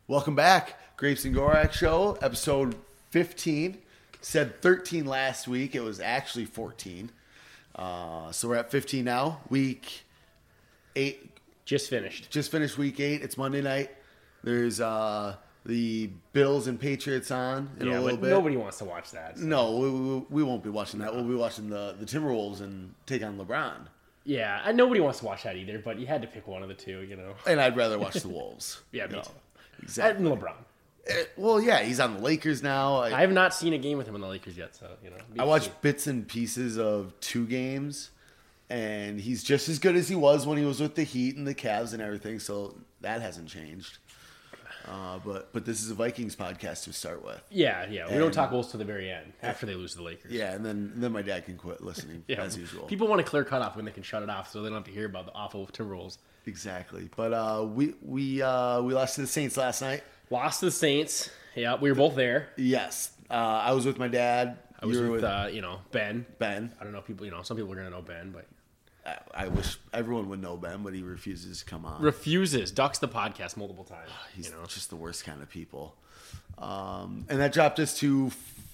Welcome back. Grapes and Gorak Show, episode 15. Said 13 last week. It was actually 14. So we're at 15 now. Week 8. Just finished. Just finished week 8. It's Monday night. There's the Bills and Patriots on in a little bit. Nobody wants to watch that. So. No, we won't be watching that. We'll be watching the Timberwolves and take on LeBron. Yeah, and nobody wants to watch that either, but you had to pick one of the two, you know. And I'd rather watch the Wolves. Yeah, me too. Exactly. And LeBron. Well, yeah, he's on the Lakers now. I have not seen a game with him on the Lakers yet, so, you know. I watched bits and pieces of 2 games, and he's just as good as he was when he was with the Heat and the Cavs and everything, so that hasn't changed. But this is a Vikings podcast to start with. Yeah. We don't talk Wolves to the very end, after they lose to the Lakers. Yeah, and then my dad can quit listening, as usual. People want a clear cutoff when they can shut it off, so they don't have to hear about the awful Timberwolves. Exactly. But we lost to the Saints last night. Lost to the Saints. Yeah, we were both there. Yes. I was with my dad. I was with Ben. Ben. I don't know, some people are going to know Ben, but... I wish everyone would know Ben, but he refuses to come on. Ducks the podcast multiple times. He's just the worst kind of people. And that dropped us to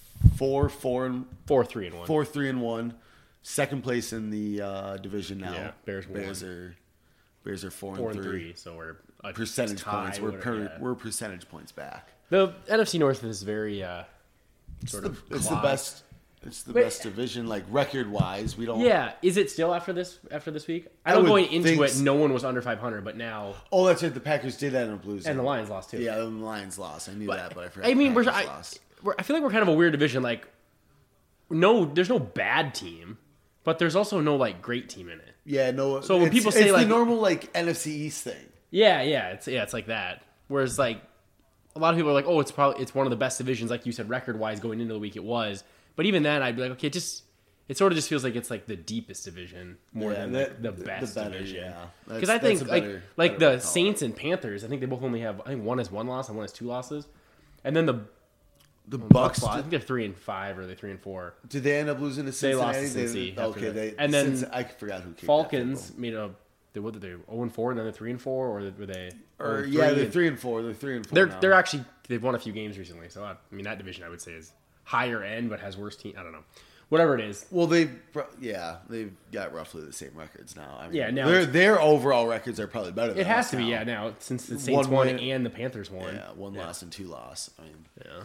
4-3-1. 4-3-1. Second place in the division now. Yeah, Bears are 4-3. So we're a percentage tie, points. We're percentage points back. The NFC North is very It's the best. It's the best division, like record wise. We don't. Yeah, is it still after this week? I know going into it, no one was under 500, but now. Oh, that's right. The Packers did end up losing, and the Lions lost too. Yeah, the Lions lost. I knew that, but I forgot. I mean, I feel like we're kind of a weird division. Like, there's no bad team, but there's also no like great team in it. Yeah, no. So when people say it's like the normal like NFC East thing. Yeah, it's like that. Whereas like a lot of people are like, oh, it's one of the best divisions, like you said, record wise going into the week it was. But even then, I'd be like, okay, it sort of just feels like it's like the deepest division more than the best division. Yeah, because I think like the Saints and Panthers, I think they both only have. I think one has 1 loss and one has 2 losses, and then the Bucks. I think they're 3-5 or they're 3-4. Did they end up losing to Cincinnati? They lost to Cincy. Okay, and then I forgot who came. Falcons made a. What did they 0-4 and then they're 3-4 or were they? They're 3-4. They're 3-4. They're actually they've won a few games recently, so I mean that division I would say is higher end, but has worse team. I don't know, whatever it is. Well, they've got roughly the same records now. I mean, now their overall records are probably better. Than it has to be, now since the Saints won and the Panthers won. Yeah, 1 loss and 2 loss. I mean, yeah.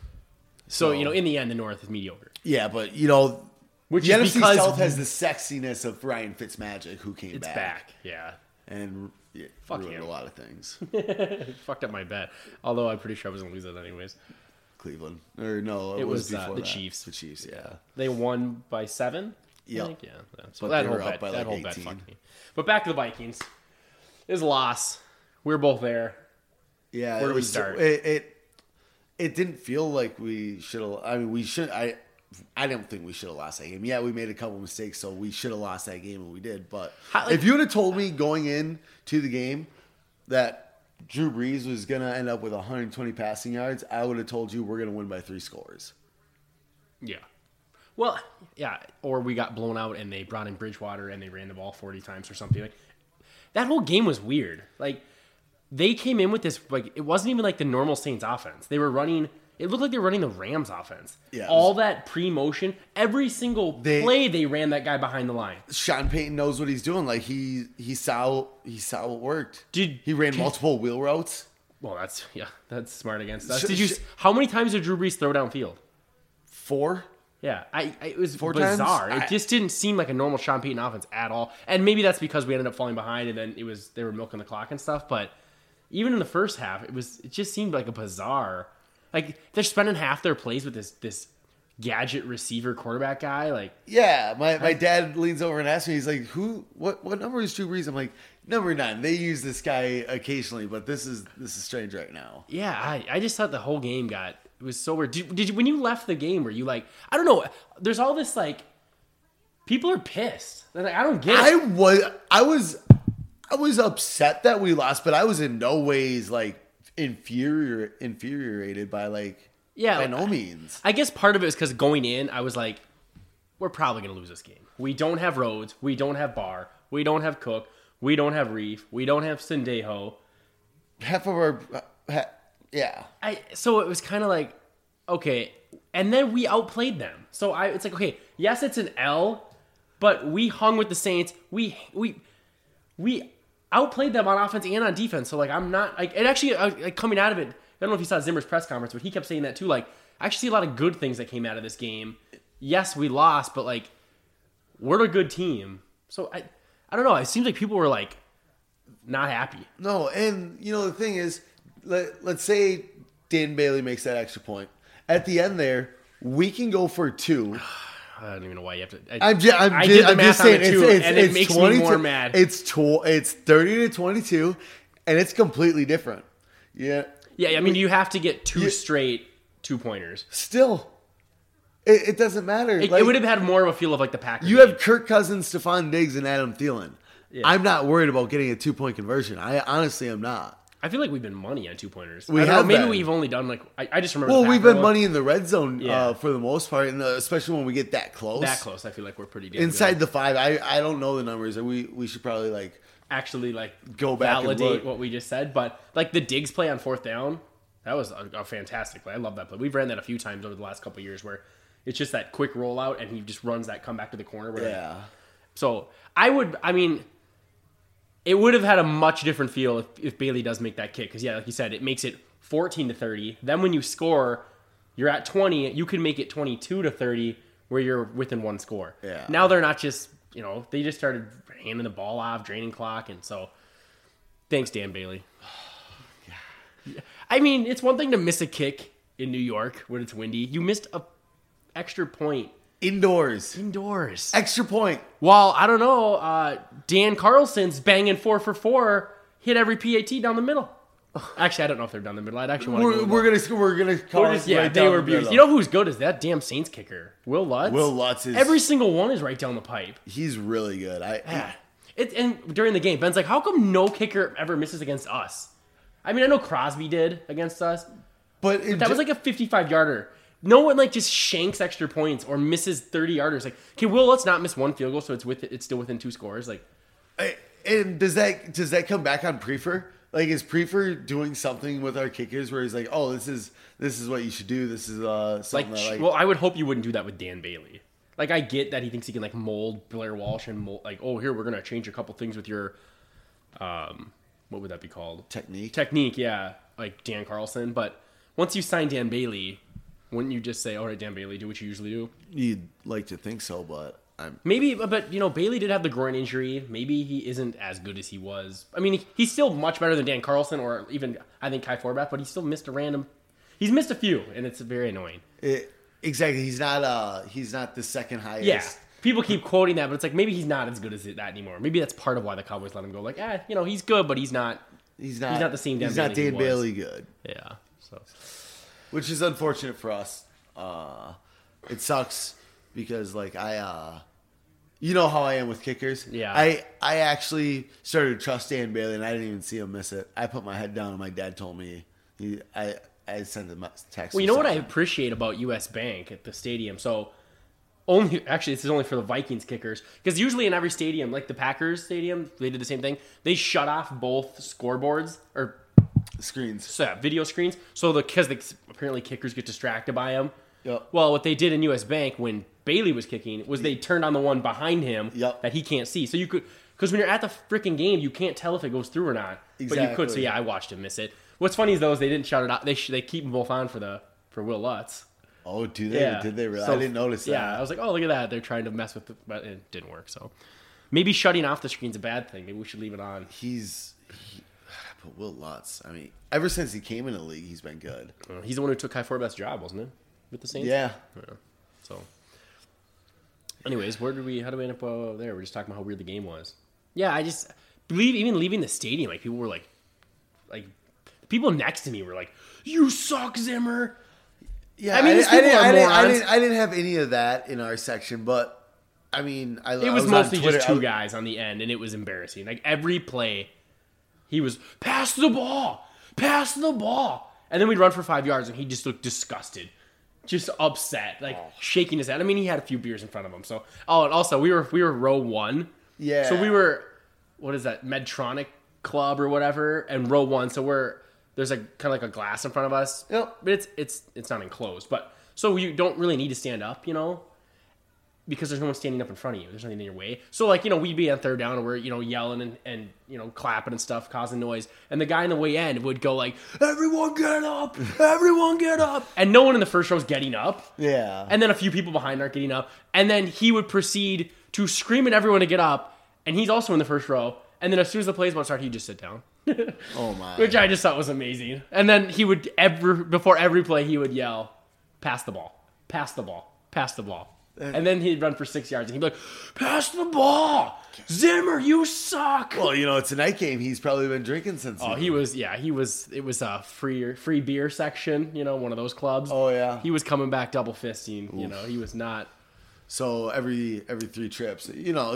So in the end, the North is mediocre. Yeah, but which the is NFC because South has the sexiness of Ryan Fitzmagic, who came back. It's back, yeah, and ruined a lot of things. Fucked up my bet. Although I'm pretty sure I was gonna lose it anyways. Cleveland, or no, it was before the that. Chiefs. The Chiefs, yeah. They won by 7. Yeah. So that whole bet fucked me. But back to the Vikings. It was a loss. We were both there. Yeah. Where do we start? It didn't feel like we should have. I mean, we should. I don't think we should have lost that game. Yeah, we made a couple mistakes, so we should have lost that game, and we did. But if you would have told me going into the game that Drew Brees was going to end up with 120 passing yards, I would have told you we're going to win by 3 scores. Yeah. Well, yeah. Or we got blown out and they brought in Bridgewater and they ran the ball 40 times or something. Like that whole game was weird. Like they came in with this, like it wasn't even like the normal Saints offense. They were running. It looked like they were running the Rams offense. Yeah, all that pre-motion, every single play they ran that guy behind the line. Sean Payton knows what he's doing. Like he saw what worked. He ran multiple wheel routes. Well, that's smart against us. How many times did Drew Brees throw downfield? 4. Yeah, it was 4 bizarre. times? It just didn't seem like a normal Sean Payton offense at all. And maybe that's because we ended up falling behind, and then they were milking the clock and stuff. But even in the first half, it just seemed like a bizarre. Like they're spending half their plays with this gadget receiver quarterback guy. Like my dad leans over and asks me, he's like, what number is Drew Brees? I'm like, number 9. They use this guy occasionally, but this is strange right now. Yeah, I just thought the whole game it was so weird. Did you when you left the game, were you like, I don't know, there's all this like people are pissed. They're like, I don't get it. I was upset that we lost, but I was in no ways like infuriated by by no means. I guess part of it is because going in, I was like, we're probably going to lose this game. We don't have Rhodes. We don't have Barr. We don't have Cook. We don't have Reef. We don't have Sendejo. Half of our Yeah. So it was kind of like, okay, and then we outplayed them. So it's like, okay, yes, it's an L, but we hung with the Saints. We outplayed them on offense and on defense. So like, I'm not like, and actually like coming out of it, I don't know if you saw Zimmer's press conference, but he kept saying that too. Like, I actually see a lot of good things that came out of this game. Yes, we lost, but like, we're a good team. So I don't know. It seems like people were like not happy. No, and the thing is, let's say Dan Bailey makes that extra point. At the end there, we can go for 2. I don't even know why you have to. I'm just saying, it makes me more mad. It's 30-22, and it's completely different. Yeah. Yeah, I mean, you have to get 2 straight 2-pointers. Still, it doesn't matter. It would have had more of a feel of like the Packers. You have Kirk Cousins, Stephon Diggs, and Adam Thielen. Yeah. I'm not worried about getting a 2-point conversion. I honestly am not. I feel like we've been money on 2-pointers. Maybe we've only done like I just remember. Well, we've been money in the red zone for the most part, and especially when we get that close. That close, I feel like we're pretty damn inside good. the 5. I don't know the numbers. We should probably actually go back validate and look. what we just said. But like the Diggs play on 4th down, that was a fantastic play. I love that play. We've ran that a few times over the last couple of years where it's just that quick rollout and he just runs that comeback to the corner. So it would have had a much different feel if Bailey does make that kick. Because, like you said, it makes it 14-30. Then when you score, you're at 20. You can make it 22-30 where you're within 1 score. Yeah. Now they're not just, they just started handing the ball off, draining clock. And so, thanks, Dan Bailey. Yeah. I mean, it's one thing to miss a kick in New York when it's windy. You missed a extra point. Indoors. Extra point. Well, I don't know. Dan Carlson's banging 4 for 4, hit every PAT down the middle. Actually, I don't know if they're down the middle. I'd actually want to. We're gonna call it. Yeah, they were beautiful. You know who's good is that damn Saints kicker, Will Lutz. Will Lutz is every single one is right down the pipe. He's really good. And during the game, Ben's like, "How come no kicker ever misses against us?" I mean, I know Crosby did against us, but that was like a 55-yarder. No one just shanks extra points or misses 30-yarders. Like, okay, let's not miss 1 field goal, so it's still within 2 scores. Like, and does that come back on Prefer? Like, is Prefer doing something with our kickers where he's like, oh, this is what you should do. This is something well, I would hope you wouldn't do that with Dan Bailey. Like, I get that he thinks he can mold Blair Walsh and here we're gonna change a couple things with your, what would that be called? Technique, yeah, like Dan Carlson. But once you sign Dan Bailey, wouldn't you just say, all right, Dan Bailey, do what you usually do? You'd like to think so, but maybe. But Bailey did have the groin injury. Maybe he isn't as good as he was. I mean, he's still much better than Dan Carlson or even I think Kai Forbath, but he still missed he's missed a few, and it's very annoying. Exactly. He's not the second highest. Yeah. People keep quoting that, but it's like maybe he's not as good as that anymore. Maybe that's part of why the Cowboys let him go. Like, he's good, but he's not the same Dan Bailey. He's not Dan Bailey good. Yeah. So, which is unfortunate for us. It sucks because you know how I am with kickers. Yeah. I actually started to trust Dan Bailey, and I didn't even see him miss it. I put my head down, and my dad told me. I sent him a text. Well, you know what I appreciate about US Bank at the stadium? So, this is only for the Vikings kickers. Because usually in every stadium, like the Packers stadium, they did the same thing. They shut off both scoreboards or screens. So, video screens. So, because apparently kickers get distracted by them. Yep. Well, what they did in US Bank when Bailey was kicking was they turned on the one behind him that he can't see. So, you could, because when you're at the freaking game, you can't tell if it goes through or not. Exactly. But you could. So, yeah, I watched him miss it. What's funny is they didn't shut it out. They keep them both on for Will Lutz. Oh, do they? Yeah. Did they really? So, I didn't notice that. Yeah, I was like, oh, look at that. They're trying to mess with but it didn't work. So maybe shutting off the screen's a bad thing. Maybe we should leave it on. But Will Lutz, I mean, ever since he came in the league, he's been good. He's the one who took Kai Forbath's job, wasn't it? With the Saints? Yeah. So, anyways, how do we end up there? We're just talking about how weird the game was. Yeah, I just believe even leaving the stadium, people were like people next to me were like, "You suck, Zimmer." Yeah, I mean, I didn't have any of that in our section, but I mean, it was mostly just 2 guys on the end, and it was embarrassing. Like every play, he was pass the ball, and then we'd run for 5 yards, and he just looked disgusted, just upset, shaking his head. I mean, he had a few beers in front of him. So, and also we were row 1. Yeah. So we were, what is that, Medtronic Club or whatever, and row 1. So we're there's kind of like a glass in front of us. Yep. But it's not enclosed. But so you don't really need to stand up, because there's no one standing up in front of you. There's nothing in your way. So we'd be on third down and we're, yelling and clapping and stuff, causing noise. And the guy in the way end would go like, everyone get up, everyone get up. And no one in the first row is getting up. Yeah. And then a few people behind aren't getting up. And then he would proceed to scream at everyone to get up. And he's also in the first row. And then as soon as the play's about to start, he'd just sit down. Oh my. Which I just thought was amazing. And then he would, before every play, he would yell, pass the ball, pass the ball, pass the ball. And then he'd run for 6 yards, and he'd be like, pass the ball! Zimmer, you suck! Well, it's a night game. He's probably been drinking since. Oh, he was, it was a free beer section, one of those clubs. Oh, yeah. He was coming back double fisting, he was not. So every 3 trips,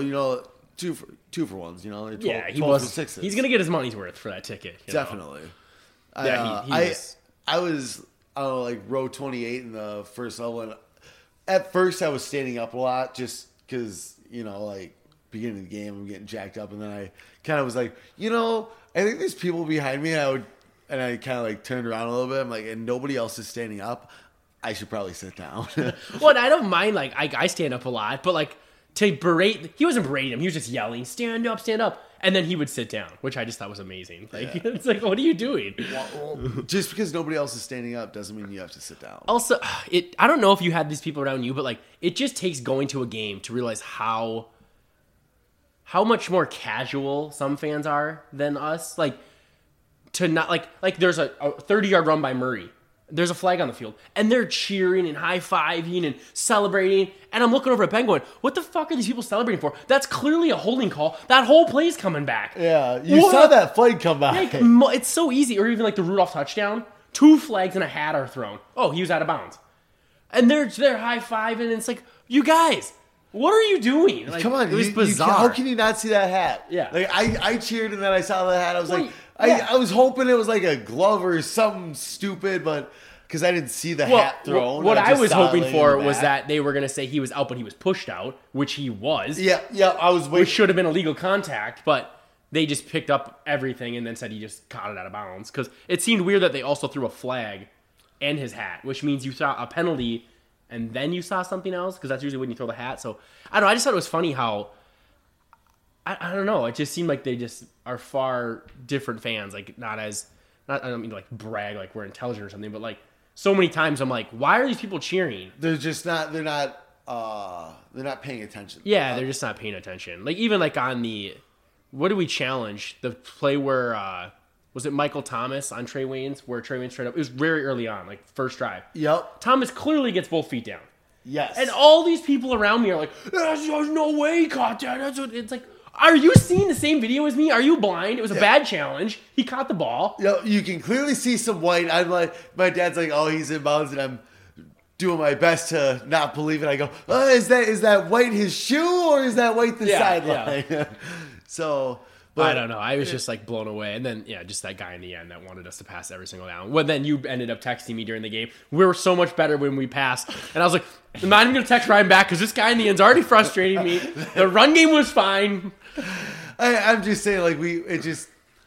2 for ones, 12, yeah, he 12 was. for sixes. He's going to get his money's worth for that ticket. Definitely. Yeah, I was, row 28 in the first level, and at first I was standing up a lot just because, beginning of the game, I'm getting jacked up, and then I kind of was like, I think there's people behind me, and I kind of turned around a little bit, I'm like, and nobody else is standing up, I should probably sit down. Well, I don't mind, I stand up a lot, but to berate, he wasn't berating him, he was just yelling, stand up, and then he would sit down, which I just thought was amazing. It's like, what are you doing? Well, just because nobody else is standing up doesn't mean you have to sit down. Also, I don't know if you had these people around you, but it just takes going to a game to realize how much more casual some fans are than us. To not there's a 30-yard run by Murray. There's a flag on the field, and they're cheering and high-fiving and celebrating, and I'm looking over at Ben going, what the fuck are these people celebrating for? That's clearly a holding call. That whole play's coming back. Yeah, you saw that flag come back. It's so easy. Or even the Rudolph touchdown, 2 flags and a hat are thrown. Oh, he was out of bounds. And they're high-fiving, and it's like, you guys, what are you doing? Come on, it was bizarre. How can you not see that hat? Yeah. I cheered, and then I saw the hat. I was I was hoping it was a glove or something stupid, but because I didn't see the hat thrown. What I was hoping for was that they were going to say he was out, but he was pushed out, which he was. Yeah, I was waiting. Which should have been illegal contact, but they just picked up everything and then said he just caught it out of bounds. Because it seemed weird that they also threw a flag and his hat, which means you saw a penalty and then you saw something else, because that's usually when you throw the hat. So, I don't know, I just thought it was funny how... I don't know. It just seemed like they just are far different fans. I don't mean to brag like we're intelligent or something, but so many times I'm like, why are these people cheering? They're just not. They're not paying attention. Yeah, they're just not paying attention. Even on the, what did we challenge? The play where was it Michael Thomas on Trey Waynes, where Trey Waynes straight up? It was very early on, first drive. Yep. Thomas clearly gets both feet down. Yes. And all these people around me are like, there's no way he caught that. That's what it's like. Are you seeing the same video as me? Are you blind? It was a bad challenge. He caught the ball. You can clearly see some white. I'm my dad's like, oh, he's in bounds, and I'm doing my best to not believe it. I go, oh, is that white his shoe, or is that white the sideline? Yeah. So, but I don't know. I was just blown away. And then, just that guy in the end that wanted us to pass every single down. Well, then you ended up texting me during the game. We were so much better when we passed. And I was like, I'm not even going to text Ryan back because this guy in the end's already frustrating me. The run game was fine. I'm just saying, the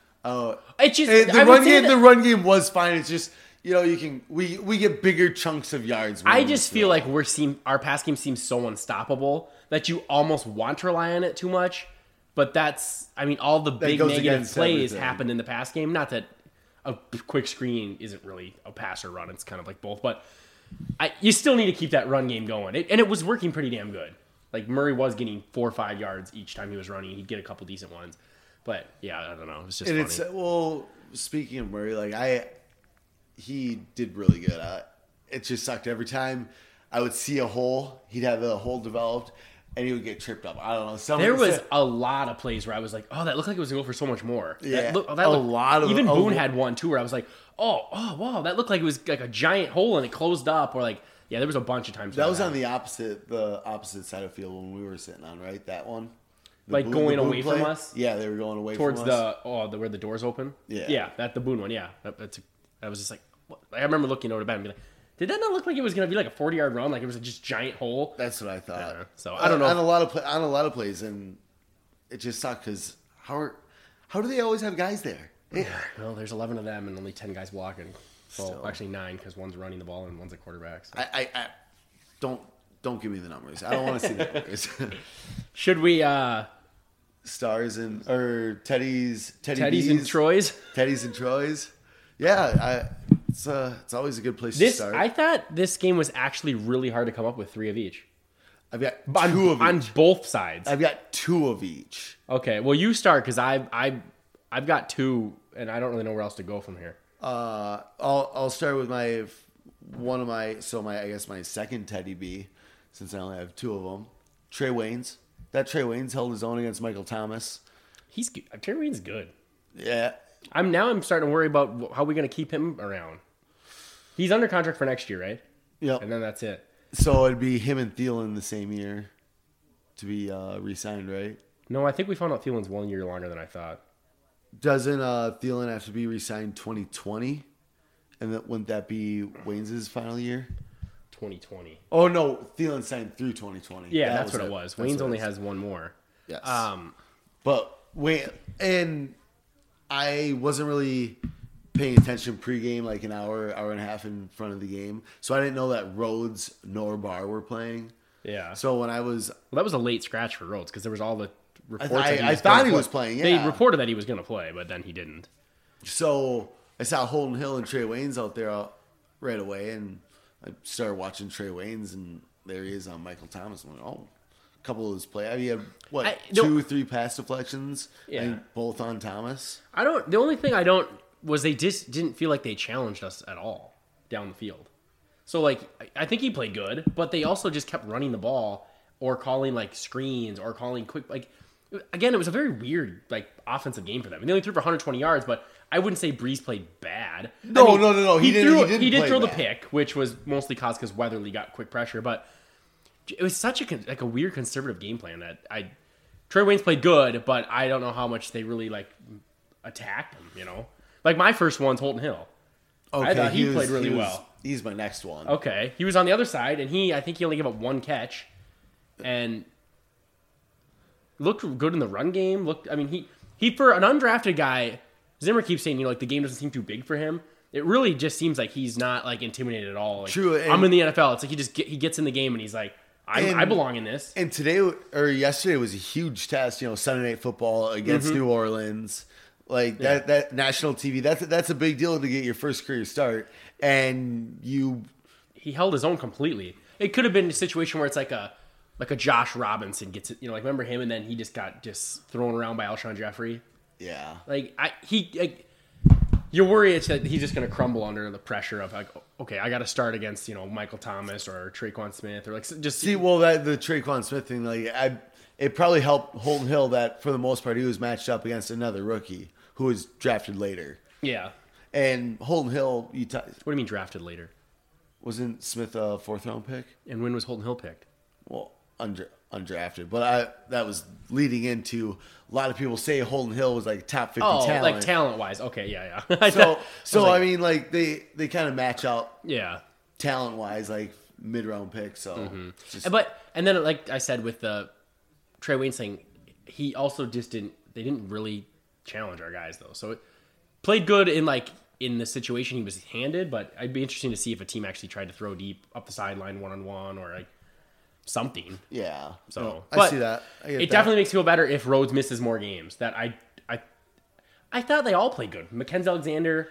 run game was fine. It's just, we get bigger chunks of yards. I just feel like our pass game seems so unstoppable that you almost want to rely on it too much. But all the big negative plays happened in the pass game. Not that a quick screen isn't really a pass or run. It's kind of both. But you still need to keep that run game going. And it was working pretty damn good. Murray was getting 4 or 5 yards each time he was running. He'd get a couple decent ones. But, yeah, I don't know. It was just funny. Speaking of Murray, he did really good. It just sucked. Every time I would see a hole, he'd have a hole developed, and he would get tripped up. I don't know. There was a lot of plays where I was like, oh, that looked like it was going to go for so much more. Yeah, even Boone had one, too, where I was like, oh, wow, that looked like it was a giant hole and it closed up, or yeah, there was a bunch of times. That was on the opposite side of the field when we were sitting on, right? That one? Going away from us? Yeah, they were going away towards from us. Towards where the doors open? Yeah. Yeah, the Boone one, yeah. I was just like, what? I remember looking over to Ben and being like, did that not look like it was going to be a 40-yard run? It was a just giant hole? That's what I thought. So, I don't know. On a lot of plays, and it just sucked because how do they always have guys there? Well, there's 11 of them and only 10 guys blocking. Well, Still. actually 9 because one's running the ball and one's a quarterback. So. I don't give me the numbers. I don't want to see the numbers. Should we Stars and or Teddy's Teddy's and Troy's? Teddy's and Troy's. Yeah, it's always a good place to start. I thought this game was actually really hard to come up with 3 of each. I've got two of each. On both sides. I've got 2 of each. Okay, well you start because I've got 2 and I don't really know where else to go from here. I'll start with my second Teddy B, since I only have 2 of them. Trey Waynes. That Trey Waynes held his own against Michael Thomas. He's good. Trey Wayne's good. Yeah. I'm starting to worry about how we're going to keep him around. He's under contract for next year, right? Yep. And then that's it. So it'd be him and Thielen the same year to be re-signed, right? No, I think we found out Thielen's 1 year longer than I thought. Doesn't Thielen have to be re-signed 2020? And wouldn't that be Waynes' final year? 2020. Oh, no. Thielen signed through 2020. Yeah, that's what it was. Waynes only has 1 more. Yes. But Wayne, and I wasn't really paying attention pregame, like an hour and a half in front of the game. So I didn't know that Rhodes nor Barr were playing. Yeah. So when I was... Well, that was a late scratch for Rhodes because there was all the reports I thought he was playing, yeah. They reported that he was going to play, but then he didn't. So I saw Holden Hill and Trey Waynes out there right away, and I started watching Trey Waynes, and there he is on Michael Thomas. I'm like, oh, a couple of his plays. He had, 2-3 pass deflections, and both on Thomas? The only thing I don't was they just didn't feel like they challenged us at all down the field. So, like, I think he played good, but they also just kept running the ball or calling, like, screens or calling quick, like, again, it was a very weird, like, offensive game for them. And they only threw for 120 yards, but I wouldn't say Breeze played bad. No. He did throw bad. the pick, which was mostly caused because Weatherly got quick pressure, but it was such a weird conservative game plan that Trey Waynes played good, but I don't know how much they really, like, attacked him, you know? Like, my first one's Holton Hill. Okay, I thought he played really well. He's my next one. Okay. He was on the other side, and I think he only gave up 1 catch, and looked good in the run game. He for an undrafted guy, Zimmer keeps saying, like, the game doesn't seem too big for him. It really just seems like he's not, like, intimidated at all. Like, True. I'm in the NFL. It's like he gets in the game, and he's like, I belong in this. And today or yesterday was a huge test. Sunday Night Football against New Orleans, like that national TV. That's a big deal to get your first career start. And he held his own completely. It could have been a situation where it's like a Josh Robinson gets it. Like, remember him, and then he just got thrown around by Alshon Jeffrey. Yeah. You worry it's that he's just going to crumble under the pressure of, like, okay, I got to start against, Michael Thomas or Traquan Smith or, like, just see. Well, the Traquan Smith thing, like, it probably helped Holton Hill that for the most part he was matched up against another rookie who was drafted later. Yeah. And Holton Hill, what do you mean drafted later? Wasn't Smith a 4th round pick? And when was Holton Hill picked? Well, undrafted, but that was leading into a lot of people say Holton Hill was like top 50 talent. Like talent wise. Okay, yeah. I mean, like they kind of match up. Yeah. Talent wise, like mid-round pick. So, and then like I said with the Trey Waynes thing, he also just they didn't really challenge our guys though. So it played good in the situation he was handed, but I'd be interested to see if a team actually tried to throw deep up the sideline 1-on-1 or like something. Yeah. So I see that. It definitely makes me feel better if Rhodes misses more games. That I thought they all played good. Mackenzie Alexander.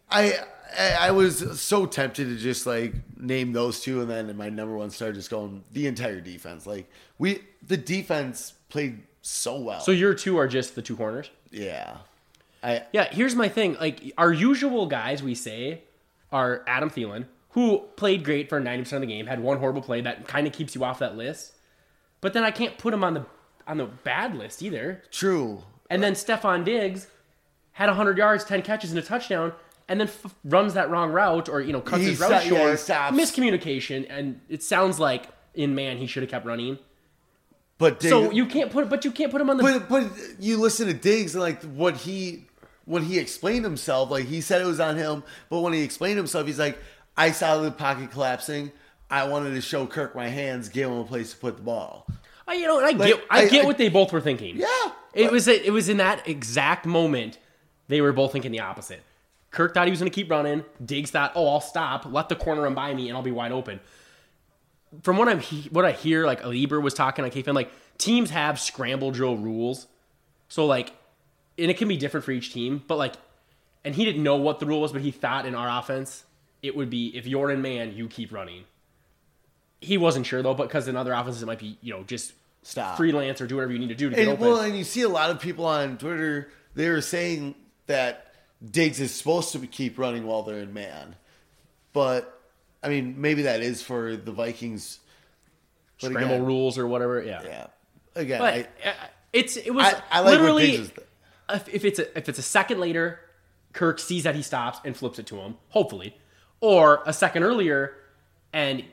I was so tempted to just like name those 2, and then my number one started just going the entire defense. Like the defense played so well. So your 2 are just the 2 corners? Yeah. Here's my thing. Like, our usual guys we say are Adam Thielen, who played great for 90% of the game, had 1 horrible play that kind of keeps you off that list. But then I can't put him on the bad list either. True. And then Stephon Diggs had 100 yards, 10 catches, and a touchdown, and then runs that wrong route or, cuts his route short. Miscommunication, and it sounds like in man he should have kept running. But Diggs, so you can't put him on the. But you listen to Diggs and like when he explained himself, like he said it was on him, but when he explained himself, he's like, I saw the pocket collapsing. I wanted to show Kirk my hands, give him a place to put the ball. I get what they both were thinking. Yeah, it was in that exact moment they were both thinking the opposite. Kirk thought he was going to keep running. Diggs thought, oh, I'll stop, let the corner run by me, and I'll be wide open. From what I hear, like Lieber was talking on KFan, like teams have scramble drill rules. So like, and it can be different for each team, but like, and he didn't know what the rule was, but he thought in our offense, it would be if you're in man, you keep running. He wasn't sure though, but because in other offenses it might be, just stop, freelance or do whatever you need to do to get open. Well, and you see a lot of people on Twitter, they were saying that Diggs is supposed to keep running while they're in man. But, I mean, maybe that is for the Vikings. But scramble rules or whatever, yeah. Yeah. Again, but it was I like literally, if it's a second later, Kirk sees that he stops and flips it to him, hopefully. Or a second earlier, and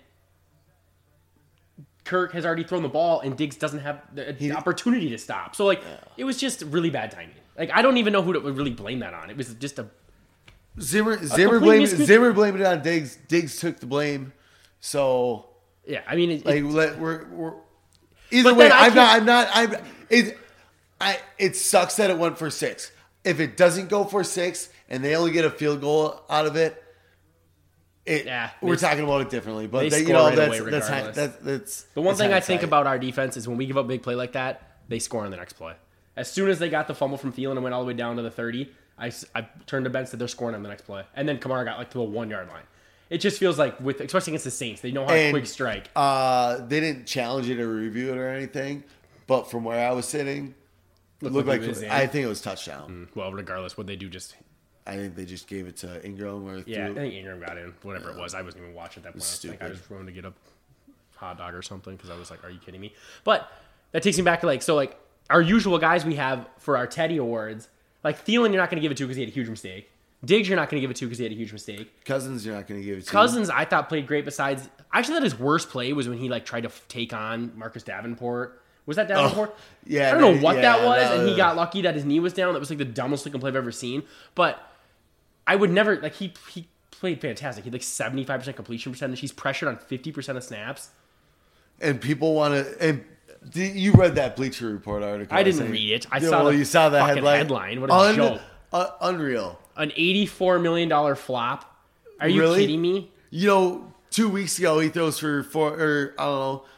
Kirk has already thrown the ball, and Diggs doesn't have the opportunity to stop. So, it was just really bad timing. Like, I don't even know who to really blame that on. It was just Zimmer blamed it on Diggs. Diggs took the blame. So yeah, I mean, we're either way. It sucks that it went for 6. If it doesn't go for 6 and they only get a field goal out of it, we're talking about it differently. But that's the one thing I think about our defense is when we give up a big play like that, they score on the next play. As soon as they got the fumble from Thielen and went all the way down to the 30, I turned to Ben and said they're scoring on the next play. And then Kamara got to the 1-yard line. It just feels like, especially against the Saints, they know how to quick strike. They didn't challenge it or review it or anything, but from where I was sitting, it looked like I think it was touchdown. Well, regardless, what they do I think they just gave it to Ingram. I think Ingram got in, whatever it was. I wasn't even watching at that point. I was just running to get a hot dog or something because I was like, are you kidding me? But that takes me back to our usual guys we have for our Teddy Awards. Like Thielen, you're not going to give it to because he had a huge mistake. Diggs, you're not going to give it to because he had a huge mistake. Cousins, you're not going to give it to. Cousins, I thought played great. Besides, I actually thought his worst play was when he tried to take on Marcus Davenport. Was that Davenport? Yeah, I don't know what that was, and he got lucky that his knee was down. That was the dumbest looking play I've ever seen. But I would never he played fantastic. He had 75% completion percentage. He's pressured on 50% of snaps. And people want to. And you read that Bleacher Report article? I didn't read it. I saw you saw the headline. What a joke! Unreal. An $84 million flop. Are you kidding me? 2 weeks ago he throws for 4, or I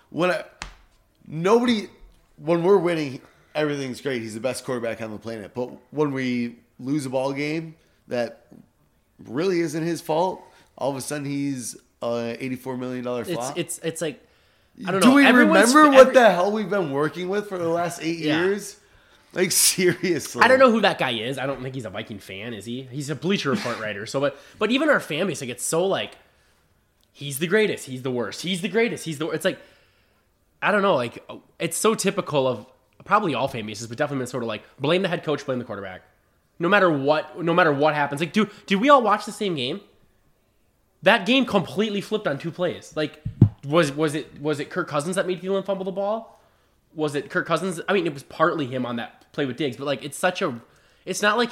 don't know. When we're winning, everything's great. He's the best quarterback on the planet. But when we lose a ball game that really isn't his fault, all of a sudden he's an $84 million flop. It's like, I don't know. Do we remember what the hell we've been working with for the last 8 years? Seriously. I don't know who that guy is. I don't think he's a Viking fan, is he? He's a Bleacher Report writer. So, but even our fan base, it's so he's the greatest. He's the worst. He's the greatest. It's I don't know. It's so typical of probably all fan bases, but definitely sort of blame the head coach, blame the quarterback. No matter what happens. Did we all watch the same game? That game completely flipped on 2 plays. Was it Kirk Cousins that made Thielen fumble the ball? Was it Kirk Cousins? I mean, it was partly him on that play with Diggs, but it's not like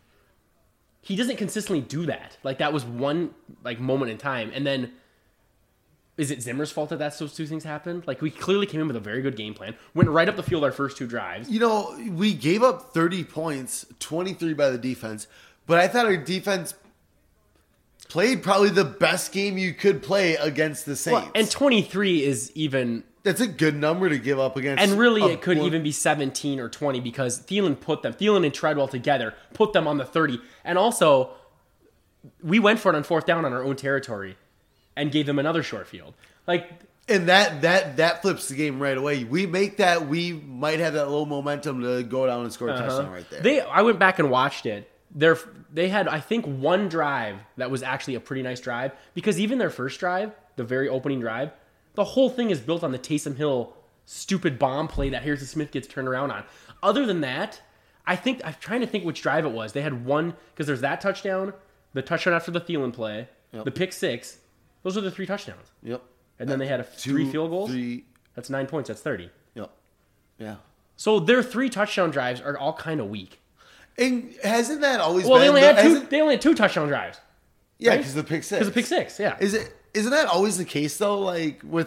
he doesn't consistently do that. That was one moment in time, and then is it Zimmer's fault that those 2 things happened? We clearly came in with a very good game plan, went right up the field our first 2 drives. We gave up 30 points, 23 by the defense, but I thought our defense played probably the best game you could play against the Saints. And 23 is even. That's a good number to give up against. And really, it could even be 17 or 20 because Thielen and Treadwell together put them on the 30. And also, we went for it on 4th down on our own territory and gave them another short field. And that flips the game right away. We make that, we might have that little momentum to go down and score a touchdown right there. I went back and watched it. They had, I think, 1 drive that was actually a pretty nice drive because even their first drive, the very opening drive, the whole thing is built on the Taysom Hill stupid bomb play that Harrison Smith gets turned around on. Other than that, I'm trying to think which drive it was. They had one, because there's that touchdown, the touchdown after the Thielen play, the pick 6. Those are the 3 touchdowns. Yep. And then they had 3 field goals. That's 9 points. That's 30. Yep. Yeah. So their 3 touchdown drives are all kind of weak. And hasn't that always been? Well, they only had 2 touchdown drives. Yeah, because the pick 6. Because the pick 6, yeah. Isn't that always the case though? With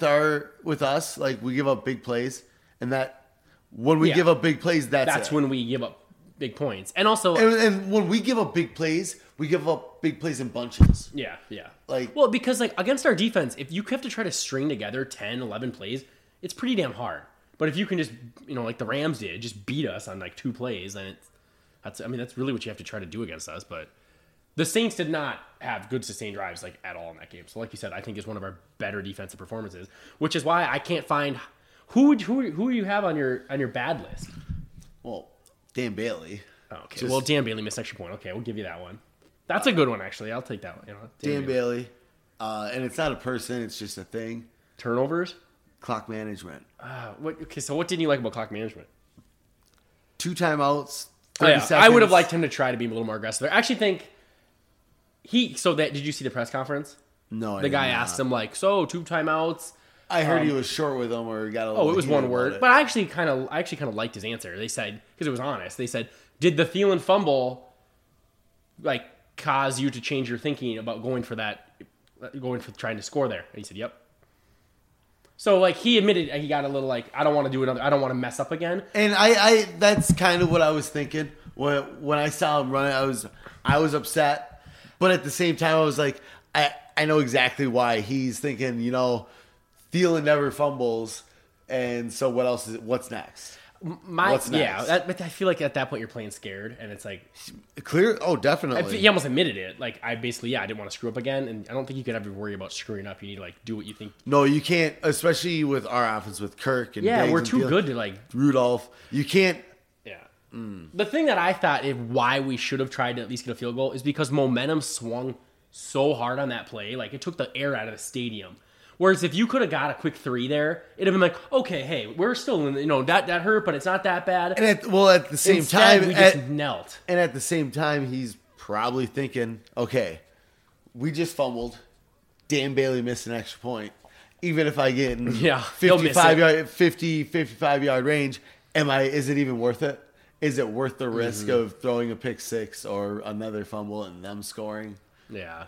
us, we give up big plays, and that when we give up big plays, that's when we give up big points. And also, and when we give up big plays, we give up big plays in bunches. yeah. Like, Because like against our defense, if you have to try to string together 10, 11 plays, it's pretty damn hard. But if you can just, like the Rams did, just beat us on like 2 plays, then that's really what you have to try to do against us. But the Saints did not have good sustained drives like at all in that game. So like you said, I think it's one of our better defensive performances, which is why I can't find who do you have on your bad list? Well, Dan Bailey. Oh, okay. Well, Dan Bailey missed extra point. Okay, we'll give you that one. That's a good one, actually. I'll take that one. Dan Bailey. And it's not a person, it's just a thing. Turnovers? Clock management. So what didn't you like about clock management? 2 timeouts, 30 seconds. I would have liked him to try to be a little more aggressive. I actually think did you see the press conference? No, The guy asked him, 2 timeouts. I heard he was short with them or got a little it was one word. It. But I actually kind of liked his answer. They said, because it was honest, they said, did the Thielen fumble cause you to change your thinking about going for trying to score there? And he said, yep. So he admitted he got a little I don't want to do another, I don't want to mess up again. And I that's kind of what I was thinking when I saw him running. I was upset, but at the same time I was like, I know exactly why he's thinking. Thielen never fumbles, and so what's next? What's next? But I feel like at that point you're playing scared, and it's clear. Oh, definitely. He almost admitted it. I didn't want to screw up again, and I don't think you could ever worry about screwing up. You need to do what you think. No, you can't, especially with our offense with Kirk and Diggs, we're too good to Rudolph. You can't. Yeah. The thing that I thought why we should have tried to at least get a field goal is because momentum swung so hard on that play, it took the air out of the stadium. Whereas if you could have got a quick 3 there, it'd have been okay, hey, we're still in, that hurt, but it's not that bad. And at the same Instead, time, we just knelt. And at the same time, he's probably thinking, okay, we just fumbled. Dan Bailey missed an extra point. Even if I get in 55 yard range, is it even worth it? Is it worth the risk of throwing a pick 6 or another fumble and them scoring? Yeah.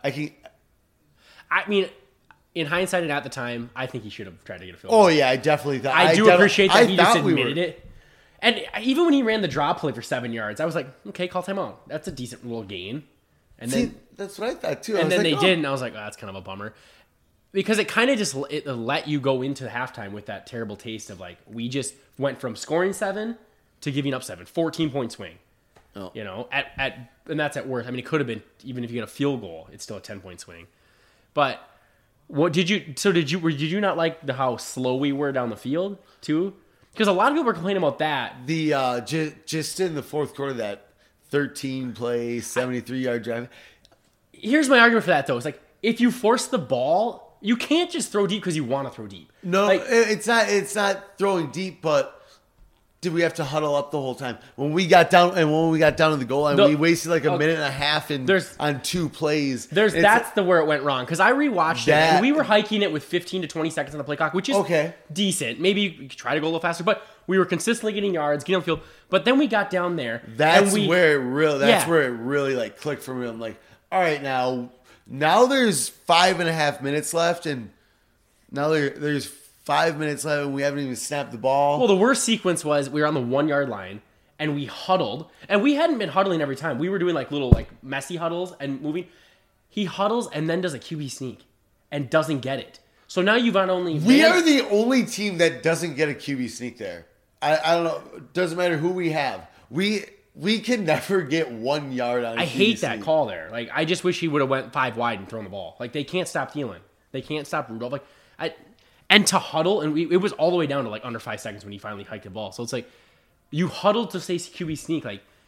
In hindsight and at the time, I think he should have tried to get a field goal. Oh, yeah, I definitely thought. I do appreciate that he just admitted it. And even when he ran the draw play for 7 yards, I was like, okay, call timeout. That's a decent little gain. And then that's what I thought, too. And then they did, and I was like, that's kind of a bummer. Because it kind of just let you go into halftime with that terrible taste of we just went from scoring 7 to giving up 7. 14-point swing. Oh. And that's at worst. It could have been, even if you get a field goal, it's still a 10-point swing. But did you not like how slow we were down the field too? Because a lot of people were complaining about that. The just in the fourth quarter, that 13 play, 73-yard drive. Here's my argument for that though. It's if you force the ball, you can't just throw deep because you want to throw deep. No, it's not throwing deep, but did we have to huddle up the whole time? When we got down to the goal line, we wasted a minute and a half on 2 plays. That's where it went wrong, because I rewatched it and we were hiking it with 15 to 20 seconds on the play clock, which is decent. Maybe you could try to go a little faster, but we were consistently getting yards, getting on the field. But then we got down there. That's where it really clicked for me. I'm like, all right, now there's 5.5 minutes left, and now there's 5 minutes left and we haven't even snapped the ball. Well, the worst sequence was we were on the 1-yard line and we huddled, and we hadn't been huddling every time. We were doing little messy huddles and moving. He huddles and then does a QB sneak and doesn't get it. So now you've not only we are the only team that doesn't get a QB sneak there. I don't know. It doesn't matter who we have. We can never get 1 yard on a QB hate sneak. that call there. I just wish he would have went 5 wide and thrown the ball. They can't stop Thielen. They can't stop Rudolph. And to huddle, and it was all the way down to under 5 seconds when he finally hiked the ball. So it's you huddled to say QB sneak.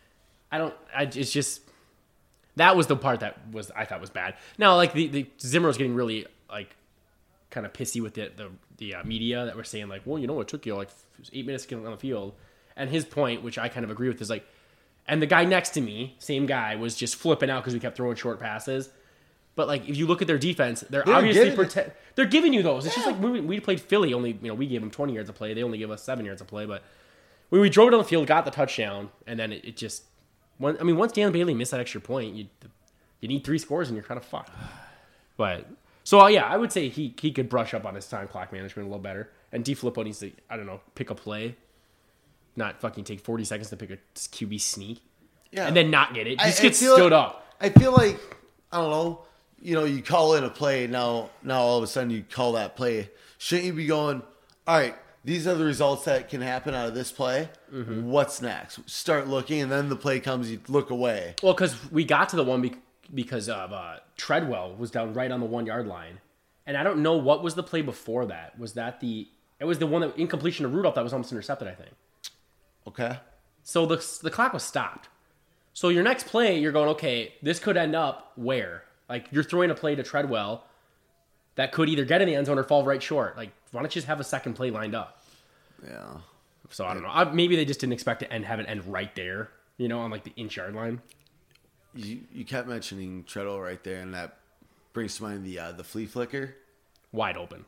It's just, that was the part that I thought was bad. Now, the Zimmer was getting really kind of pissy with the media that were saying well, it took you 8 minutes to get on the field. And his point, which I kind of agree with, is and the guy next to me, same guy, was just flipping out because we kept throwing short passes. But if you look at their defense, they're obviously they're giving you those. It's just we played Philly, only we gave them 20 yards of play. They only give us 7 yards of play. But when we drove down the field, got the touchdown, and then it just once Dan Bailey missed that extra point, you need 3 scores and you're kind of fucked. But so I would say he could brush up on his time clock management a little better. And DeFilippo needs to pick a play, not fucking take 40 seconds to pick a QB sneak. Yeah. and then not get it. Just I get feel stood like, up. I feel like, I don't know, you call in a play, now all of a sudden you call that play. Shouldn't you be going, all right, these are the results that can happen out of this play. Mm-hmm. What's next? Start looking, and then the play comes, you look away. Well, because we got to the one because of Treadwell was down right on the 1 yard line. And I don't know what was the play before that. It was the one that incompletion to Rudolph that was almost intercepted, I think. Okay. So the clock was stopped. So your next play, you're going, okay, this could end up where? Like, you're throwing a play to Treadwell that could either get in the end zone or fall right short. Like, why don't you just have a second play lined up? Yeah. So I don't know. Maybe they just didn't expect to have it end right there, on like the inch yard line. You kept mentioning Treadwell right there, and that brings to mind the flea flicker. Wide open.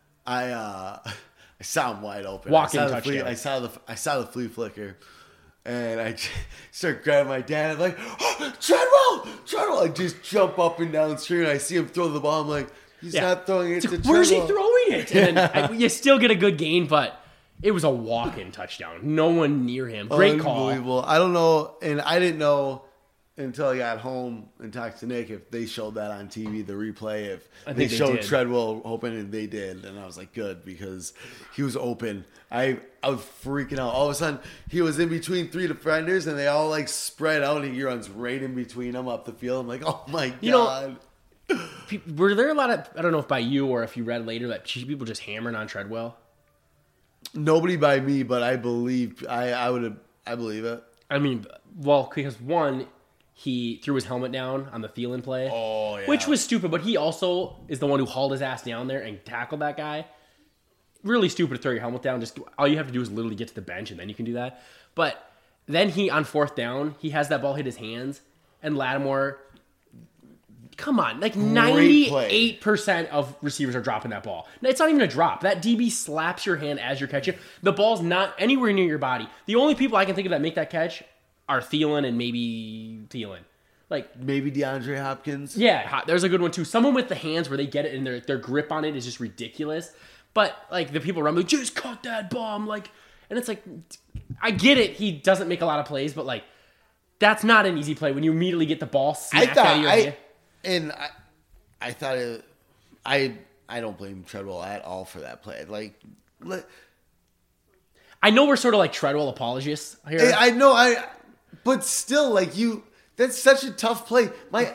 I saw him wide open. Walking touchdown. I saw the flea flicker, and I start grabbing my dad. I'm like, oh, Treadwell! I just jump up and down the street, and I see him throw the ball. I'm like, he's not throwing it to Treadwell. Where's he throwing it? And then you still get a good gain, but it was a walk-in touchdown. No one near him. Great call. Unbelievable. I don't know, and I didn't know until I got home and talked to Nick if they showed that on TV, the replay, if they showed Treadwell open, and they did. And I was like, good, because he was open. I was freaking out. All of a sudden, he was in between 3 defenders, and they all like spread out, and he runs right in between them up the field. I'm like, oh my God. Were there a lot of, I don't know if by you or if you read later, that people just hammering on Treadwell? Nobody by me, but I believe, I believe it. I mean, well, because one, he threw his helmet down on the Thielen play. Oh, yeah. Which was stupid, but he also is the one who hauled his ass down there and tackled that guy. Really stupid to throw your helmet down. Just all you have to do is literally get to the bench, and then you can do that. But then on 4th down, he has that ball hit his hands, and Lattimore, come on, like 98% of receivers are dropping that ball. It's not even a drop. That DB slaps your hand as you're catching. The ball's not anywhere near your body. The only people I can think of that make that catch are Thielen and maybe Thielen. Like maybe DeAndre Hopkins. Yeah, there's a good one too. Someone with the hands where they get it and their grip on it is just ridiculous. But like the people around me, just cut that bomb. Like, and it's like, I get it. He doesn't make a lot of plays, but like, that's not an easy play when you immediately get the ball snapped out of your hand. And I thought I don't blame Treadwell at all for that play. Like, I know we're sort of like Treadwell apologists here. I know, but still, like that's such a tough play. I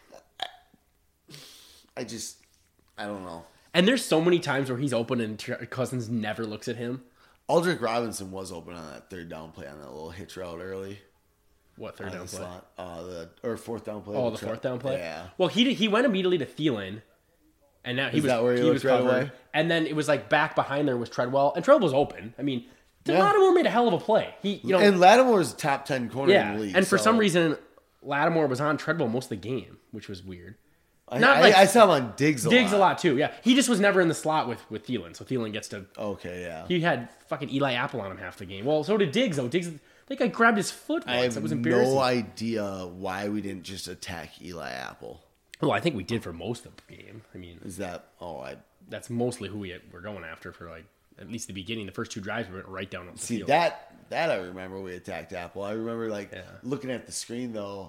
don't know. And there's so many times where he's open and Cousins never looks at him. Aldrick Robinson was open on that 3rd down play on that little hitch route early. What 3rd down play? Slot, or 4th down play. Oh, the 4th down play? Yeah. Well, he went immediately to Thielen. And now he was right away? And then it was like back behind there was Treadwell. And Treadwell was open. I mean, Lattimore made a hell of a play. And Lattimore's top 10 corner in the league. And for some reason, Lattimore was on Treadwell most of the game, which was weird. I saw him on Diggs a lot. Diggs a lot too, yeah. He just was never in the slot with Thielen, so Thielen gets to... Okay, yeah. He had fucking Eli Apple on him half the game. Well, so did Diggs, though. Diggs, I think I grabbed his foot once. It was embarrassing. No idea why we didn't just attack Eli Apple. Well, I think we did for most of the game. I mean... Is that... That's mostly who we're going after for, like, at least the beginning. The first 2 drives we went right down on the field. That I remember we attacked Apple. I remember, looking at the screen, though,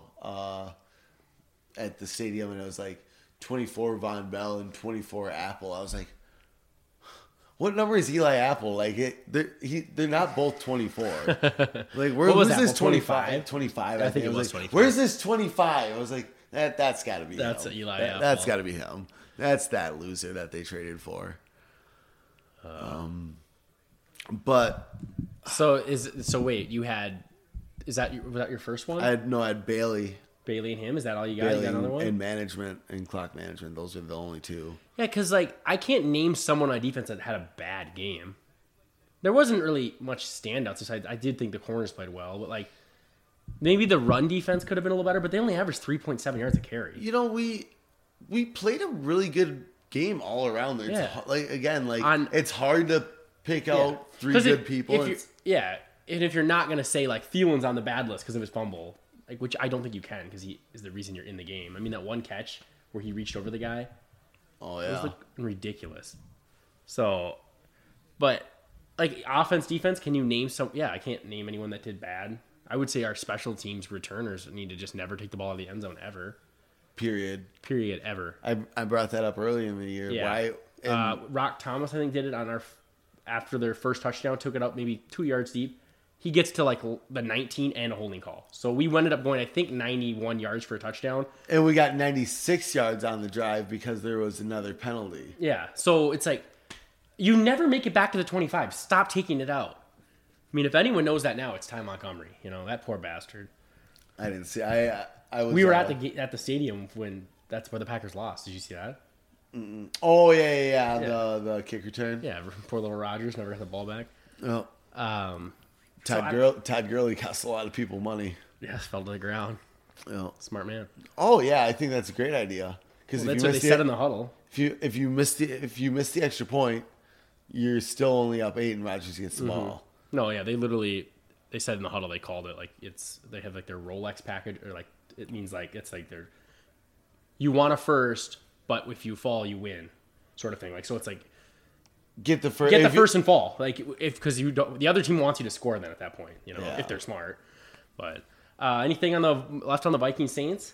at the stadium, and it was like 24 Von Bell and 24 Apple. I was like, what number is Eli Apple? Like, they're not both 24. Like, where's this 25? 25, I think it was 25. Where's this 25? I was like, that's got to be him. That's Eli Apple. That's got to be him. That's that loser that they traded for. But wait, was that your first one? I had Bailey and him. Is that all you got? Bailey you got another one? And management and clock management. Those are the only 2. Yeah, because I can't name someone on defense that had a bad game. There wasn't really much standouts. I did think the corners played well, but maybe the run defense could have been a little better. But they only averaged 3.7 yards a carry. We played a really good game all around there. Yeah. It's hard to pick out 3 good people. And if you're not going to say, Thielen's on the bad list because of his fumble, which I don't think you can because he is the reason you're in the game. I mean, that one catch where he reached over the guy. Oh, yeah. It was, ridiculous. So, but, offense, defense, can you name some? Yeah, I can't name anyone that did bad. I would say our special teams returners need to just never take the ball out of the end zone ever. Period. Ever. I brought that up earlier in the year. Yeah. Why? Rock Thomas, I think, did it after their first touchdown, took it up maybe 2 yards deep. He gets to like the 19 and a holding call. So we ended up going, I think, 91 yards for a touchdown. And we got 96 yards on the drive because there was another penalty. Yeah. So it's like, you never make it back to the 25. Stop taking it out. I mean, if anyone knows that now, it's Ty Montgomery. You know, that poor bastard. I didn't see. I was. We were at the stadium when that's where the Packers lost. Did you see that? Oh yeah. The kick return. Yeah, poor little Rodgers never got the ball back. Oh. Todd Gurley cost a lot of people money. Yeah, fell to the ground. Yeah. Smart man. Oh yeah, I think that's a great idea. Because That's what they said in the huddle. If you miss the extra point, you're still only up 8, and Rodgers gets the ball. No, yeah, they said in the huddle, they called it like they have like their Rolex package, or like it means like it's like you want a first, but if you fall, you win, sort of thing. Like, so it's like get the first and fall, like because you don't, the other team wants you to score then at that point, you know, if they're smart. But anything left on the Viking Saints?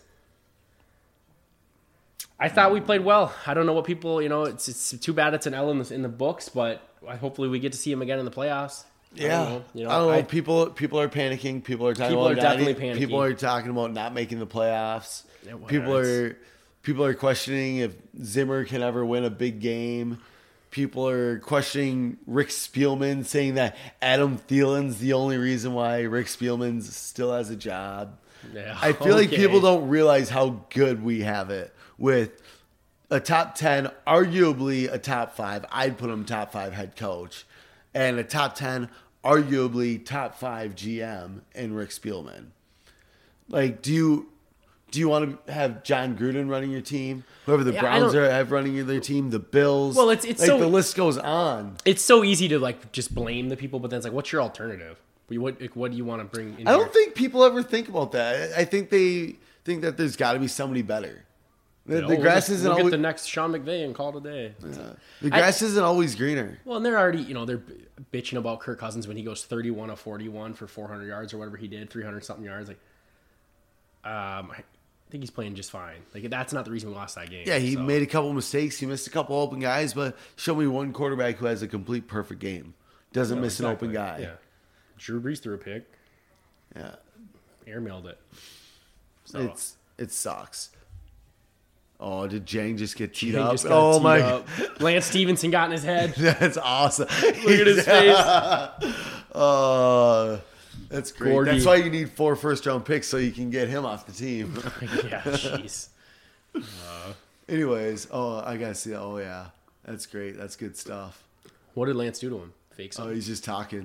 I thought we played well. I don't know what people, you know, it's too bad it's an L in the books, but hopefully we get to see him again in the playoffs. Yeah, I don't know. People are panicking. People are talking about definitely panicking. People are talking about not making the playoffs. People are questioning if Zimmer can ever win a big game. People are questioning Rick Spielman, saying that Adam Thielen's the only reason why Rick Spielman still has a job. Yeah, I feel like people don't realize how good we have it with a top 10, arguably a top 5. I'd put him top 5 head coach. And a top 10, arguably top 5 GM in Rick Spielman. Like, do you want to have John Gruden running your team? Whoever the Browns have running their team, the Bills. Well, it's like so, the list goes on. It's so easy to like just blame the people, but then it's like, what's your alternative? What do you want to bring in? I don't think people ever think about that. I think they think that there's got to be somebody better. The grass isn't always... Look at the next Sean McVay and call it a day. Yeah. The grass isn't always greener. Well, and they're already, they're bitching about Kirk Cousins when he goes 31 of 41 for 400 yards or whatever he did, 300-something yards. Like, I think he's playing just fine. Like, that's not the reason we lost that game. Yeah, he made a couple mistakes. He missed a couple open guys, but show me one quarterback who has a complete perfect game. Doesn't miss an open guy. Yeah. Drew Brees threw a pick. Yeah. Airmailed it. So. It sucks. Oh, did Jang just get teed up? My! Lance Stevenson got in his head. That's awesome. Look at his face. That's great. Gordy. That's why you need 4 first-round picks so you can get him off the team. Yeah, jeez. Anyways, I gotta see that. Oh yeah, that's great. That's good stuff. What did Lance do to him? Fake something? Oh, he's just talking.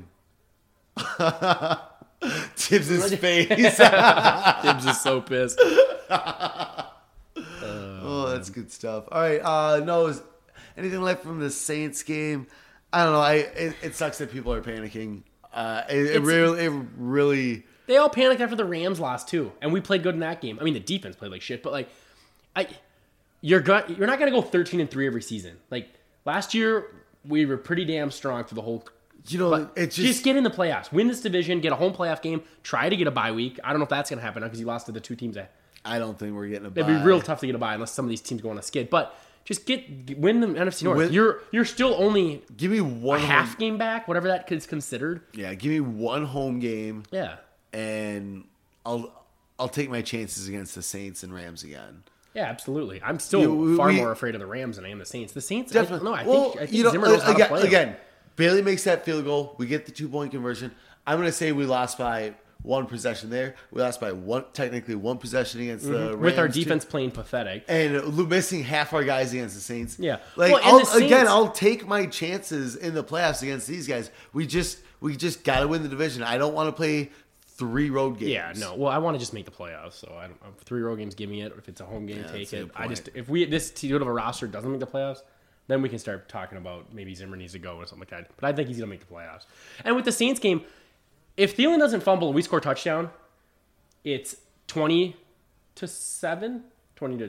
Tibbs' face. Tibbs is so pissed. Oh, that's good stuff. All right. No, anything left from the Saints game? I don't know. It sucks that people are panicking. It really. They all panicked after the Rams lost too, and we played good in that game. I mean, the defense played like shit, but like, you're not gonna go 13-3 every season. Like last year, we were pretty damn strong for the whole. It's just get in the playoffs, win this division, get a home playoff game, try to get a bye week. I don't know if that's gonna happen now because you lost to the 2 teams that. I don't think we're getting a bye. It'd be real tough to get a bye unless some of these teams go on a skid. But just win the NFC North. You're still only give me one half game back, whatever that is considered. Yeah, give me one home game. Yeah, and I'll take my chances against the Saints and Rams again. Yeah, absolutely. I'm still far more afraid of the Rams than I am the Saints. The Saints, definitely. I think Zimmer knows how to play again. Bailey makes that field goal. We get the 2-point conversion. I'm going to say we lost by 1 possession there. We lost by technically one possession against the Rams. With our defense playing pathetic. And missing half our guys against the Saints. Yeah. Like, I'll take my chances in the playoffs against these guys. We just got to win the division. I don't want to play 3 road games. Yeah, no. Well, I want to just make the playoffs. So 3 road games, give me it. If it's a home game, take it. If this team of a roster doesn't make the playoffs, then we can start talking about maybe Zimmer needs to go or something like that. But I think he's going to make the playoffs. And with the Saints game, if Thielen doesn't fumble and we score a touchdown, it's 20-7? 20 to...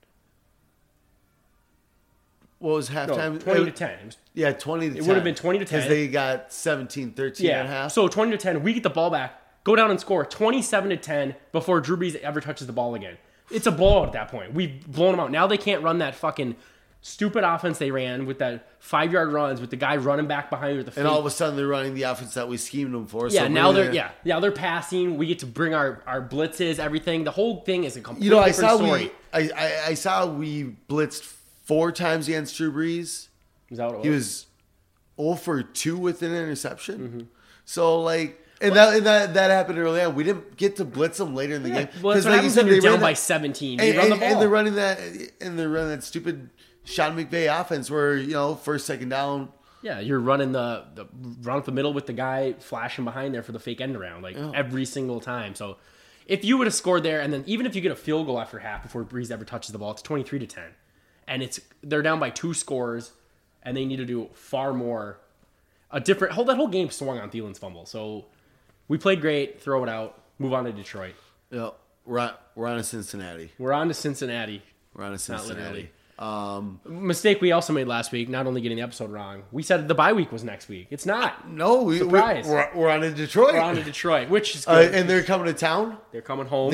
What was halftime? No, 20-10. Yeah, 20-10. It would have been 20-10. Because they got 17-13 at half. So 20-10, we get the ball back. go down and score 27-10 before Drew Brees ever touches the ball again. It's a blowout at that point. We've blown them out. Now they can't run that fucking stupid offense they ran with that 5-yard runs with the guy running back behind with the fake. And all of a sudden they're running the offense that we schemed them for. Yeah, so now they're passing. We get to bring our blitzes, everything. The whole thing is a completely different story. I saw we blitzed 4 times against Drew Brees. Is that what it was? He was 0 for 2 with an interception. Mm-hmm. So that happened early on. We didn't get to blitz them later in the game because like you said, they're down by 17. They run the ball. And they're running that stupid Sean McVay offense where, first, second down. Yeah, you're running the run up the middle with the guy flashing behind there for the fake end around every single time. So if you would have scored there, and then even if you get a field goal after half before Brees ever touches the ball, it's 23-10, and they're down by 2 scores, and they need to do far more. That whole game swung on Thielen's fumble. So we played great. Throw it out. Move on to Detroit. Yeah, we're on to Cincinnati. We're on to Cincinnati. Not literally. Mistake we also made last week, not only getting the episode wrong. We said the bye week was next week. It's not. No, surprise. We're on to Detroit. We're on to Detroit, which is good. And they're coming to town. They're coming home.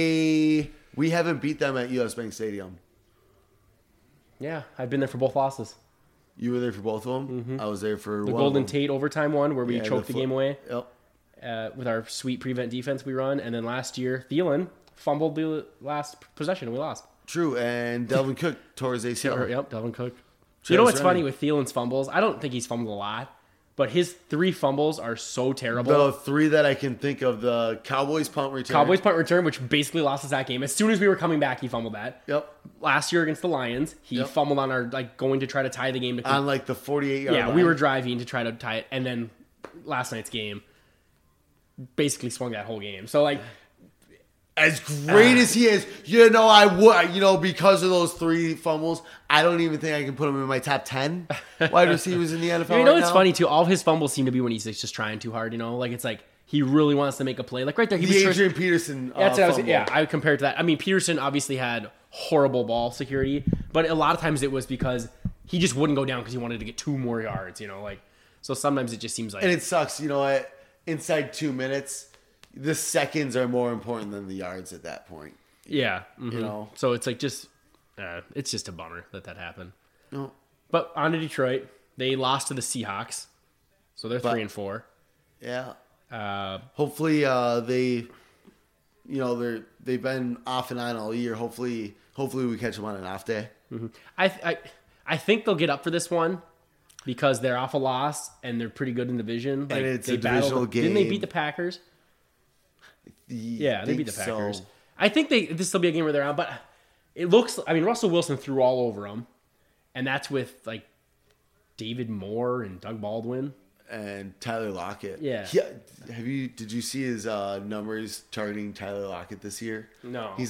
We haven't beat them at US Bank Stadium. Yeah, I've been there for both losses. You were there for both of them? Mm-hmm. I was there for the one Golden Tate overtime one where we choked the game away. Yep. With our sweet prevent defense we run. And then last year, Thielen fumbled the last possession and we lost. True, and Delvin Cook tore his ACL. Yep, Delvin Cook. You know what's funny with Thielen's fumbles? I don't think he's fumbled a lot, but his 3 fumbles are so terrible. The 3 that I can think of, the Cowboys punt return. Which basically lost us that game. As soon as we were coming back, he fumbled that. Yep. Last year against the Lions, he fumbled on our going to try to tie the game. On the 48-yard line. We were driving to try to tie it, and then last night's game basically swung that whole game. So as great as he is, I would, because of those 3 fumbles, I don't even think I can put him in my top 10 wide receivers in the NFL. It's funny too. All of his fumbles seem to be when he's just trying too hard. It's like he really wants to make a play. Like right there, he was Adrian Peterson. That's what I would compare it to that. I mean, Peterson obviously had horrible ball security, but a lot of times it was because he just wouldn't go down because he wanted to get 2 more yards. So sometimes it just seems like, and it sucks. Inside 2 minutes. The seconds are more important than the yards at that point. Yeah. Mm-hmm. So it's like it's just a bummer that happened. No. But on to Detroit. They lost to the Seahawks. So they're 3-4. Yeah. Hopefully they've been off and on all year. Hopefully we catch them on an off day. Mm-hmm. I think they'll get up for this one because they're off a loss and they're pretty good in the division. And it's a divisional game. Didn't they beat the Packers? Yeah, they beat the Packers. So. I think this will be a game where they're on, but it looks. I mean, Russell Wilson threw all over them, and that's with David Moore and Doug Baldwin and Tyler Lockett. Yeah. Did you see his numbers targeting Tyler Lockett this year? No. He's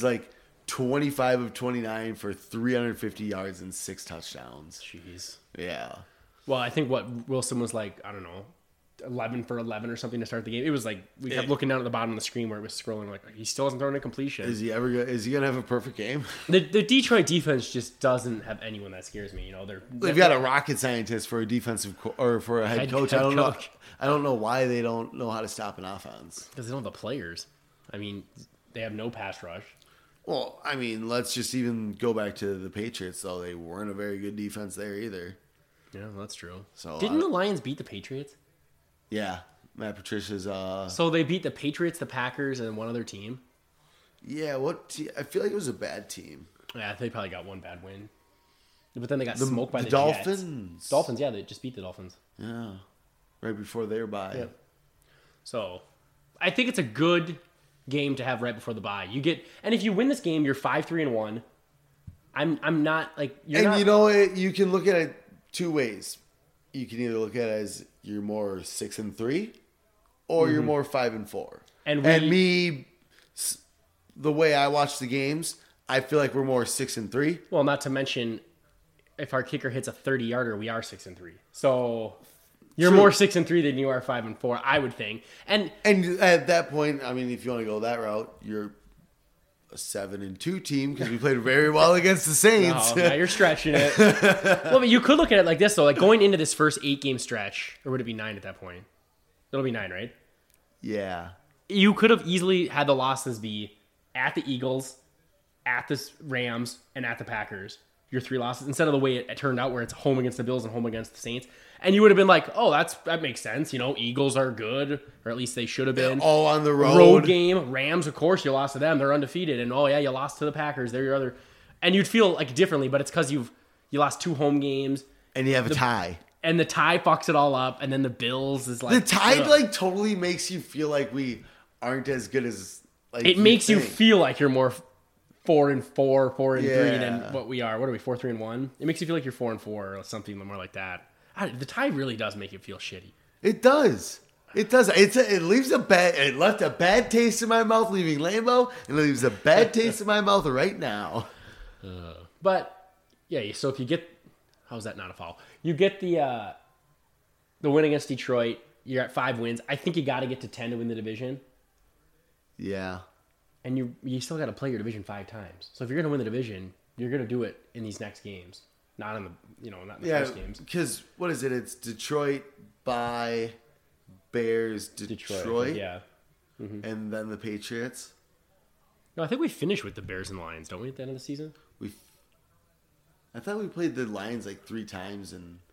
25 of 29 for 350 yards and 6 touchdowns. Jeez. Yeah. Well, I think what Wilson was I don't know. 11 for 11 or something to start the game. It was we kept looking down at the bottom of the screen where it was scrolling he still hasn't thrown a completion. Is he going to have a perfect game? The Detroit defense just doesn't have anyone that scares me. They've got a rocket scientist for a defensive or for a head coach. I don't know why they don't know how to stop an offense. Because they don't have the players. I mean, they have no pass rush. Well, I mean, let's just even go back to the Patriots, though. They weren't a very good defense there either. Yeah, that's true. So didn't the Lions beat the Patriots? Yeah, Matt Patricia's. So they beat the Patriots, the Packers, and one other team. Yeah, I feel like it was a bad team. Yeah, they probably got one bad win, but then they got smoked by the Dolphins. Jets. Dolphins, yeah, they just beat the Dolphins. Yeah, right before their bye. Yeah. So, I think it's a good game to have right before the bye. And if you win this game, you're 5-3-1. I'm not you're not. You can look at it 2 ways. You can either look at it as you're more 6-3, or you're more 5-4. And me, the way I watch the games, I feel like we're more 6-3. Well, not to mention, if our kicker hits a 30-yarder, we are 6-3. So you're more 6-3 than you are 5-4, I would think. And at that point, I mean, if you want to go that route, you're a 7-2 team because we played very well against the Saints. No, now you're stretching it. Well, but you could look at it like this, though. Going into this first 8-game stretch, or would it be 9 at that point? It'll be 9, right? Yeah. you could have easily had the losses be at the Eagles, at the Rams, and at the Packers. Your 3 losses, instead of the way it turned out where it's home against the Bills and home against the Saints. And you would have been like, oh, that makes sense. Eagles are good, or at least they should have been. All on the road. Road game. Rams, of course, you lost to them. They're undefeated. And, oh, yeah, you lost to the Packers. They're your other. And you'd feel like differently, but it's because you lost 2 home games. And you have a tie. And the tie fucks it all up. And then the Bills is like... The tie, totally makes you feel like we aren't as good as... It makes you feel like you're more 4-4, 4-3 than what we are. What are we, 4-3-1? It makes you feel like you're 4-4 or something more like that. The tie really does make you feel shitty. It does. It does. It leaves it left a bad taste in my mouth leaving Lambeau, and it leaves a bad taste in my mouth right now. But yeah, so if you get, how's that not a foul? You get the win against Detroit. You're at 5 wins. I think you got to get to 10 to win the division. Yeah. And you still got to play your division 5 times. So if you're going to win the division, you're going to do it in these next games, not in the not in the first games. Because what is it? It's Detroit by Bears, Detroit, yeah, mm-hmm. And then the Patriots. No, I think we finish with the Bears and Lions, don't we, at the end of the season? I thought we played the Lions 3 times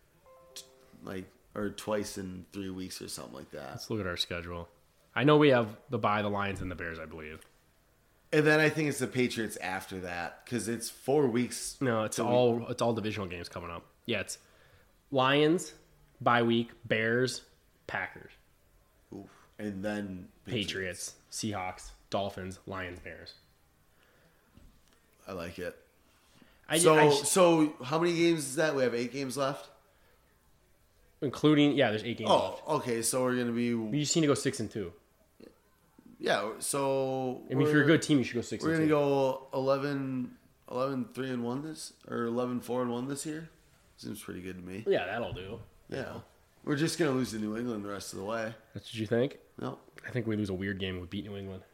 or twice in 3 weeks or something like that. Let's look at our schedule. I know we have the Lions, and the Bears, I believe. And then I think it's the Patriots after that because it's 4 weeks. No, it's all divisional games coming up. Yeah, it's Lions, bye week, Bears, Packers. Oof. And then Patriots, Seahawks, Dolphins, Lions, Bears. I like it. So how many games is that? We have 8 games left? Including, there's 8 games left. Oh, okay. So we're going to be... You just need to go 6-2. Yeah, so... I mean, if you're a good team, you should go 6-2. We're going to go 11-3-1 this... Or 11-4-1 this year? Seems pretty good to me. Yeah, that'll do. Yeah. We're just going to lose to New England the rest of the way. That's what you think? No. I think we lose a weird game. We beat New England.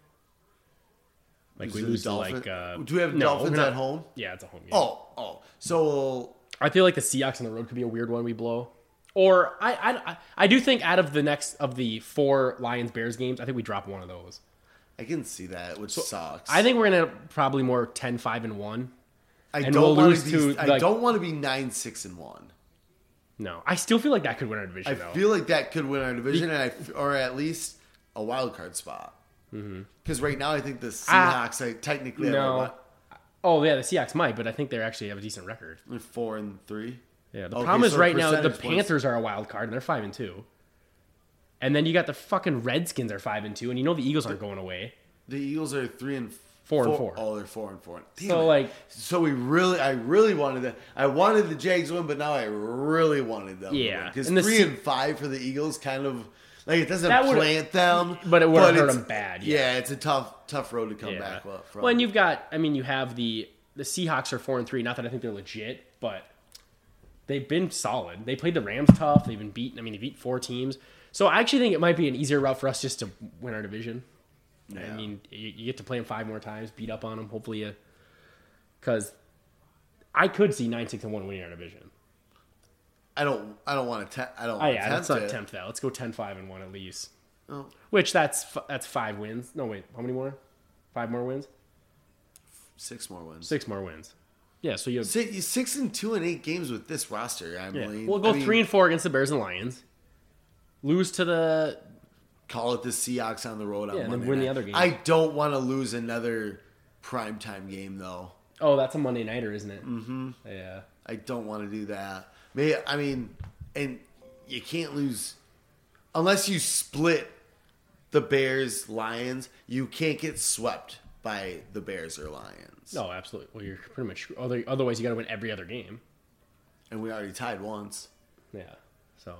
We lose to do we have Dolphins at home? Yeah, it's a home game. Oh. So... I feel like the Seahawks on the road could be a weird one we blow. Or I do think out of the 4 Lions-Bears games, I think we drop one of those. I can see that, which sucks. I think we're going to probably more 10-5-1. I don't want to be 9-6-1. No. I still feel like that could win our division, though. I feel like that could win our division, or at least a wild card spot. Because right now I think the Seahawks technically have Oh, yeah, the Seahawks might, but I think they actually have a decent record. They're 4-3. Yeah, the problem is right now the Panthers are a wild card and they're 5-2, and then you got the fucking Redskins are 5-2, and the Eagles aren't going away. The Eagles are 3-4. Oh, they're 4-4. So I really wanted that. I wanted the Jags win, but now I really wanted them. Yeah, because 3-5 for the Eagles kind of it doesn't plant them, but it would hurt them bad. Yeah, it's a tough road to come back from. Well, and you have the Seahawks are 4-3. Not that I think they're legit, but they've been solid. They played the Rams tough. They've been beaten. They beat 4 teams. So I actually think it might be an easier route for us just to win our division. Yeah. I mean, you get to play them 5 more times, beat up on them. Hopefully, because I could see 9-6-1 winning our division. I don't want to. Let's not attempt that. Let's go 10-5-1 at least. Oh. Which that's 5 wins. No, wait, how many more? 5 more wins. 6 more wins. 6 more wins. Yeah, so you have 6-2 in 8 games with this roster. We'll go 3-4 against the Bears and Lions. Lose to call it the Seahawks on the road. And then win the other game. I don't want to lose another primetime game though. Oh, that's a Monday nighter, isn't it? Mm-hmm. Yeah. I don't want to do that. And you can't lose unless you split the Bears Lions. You can't get swept by the Bears or Lions. No, absolutely. Well, you're pretty much. Otherwise, you got to win every other game. And we already tied once. Yeah. So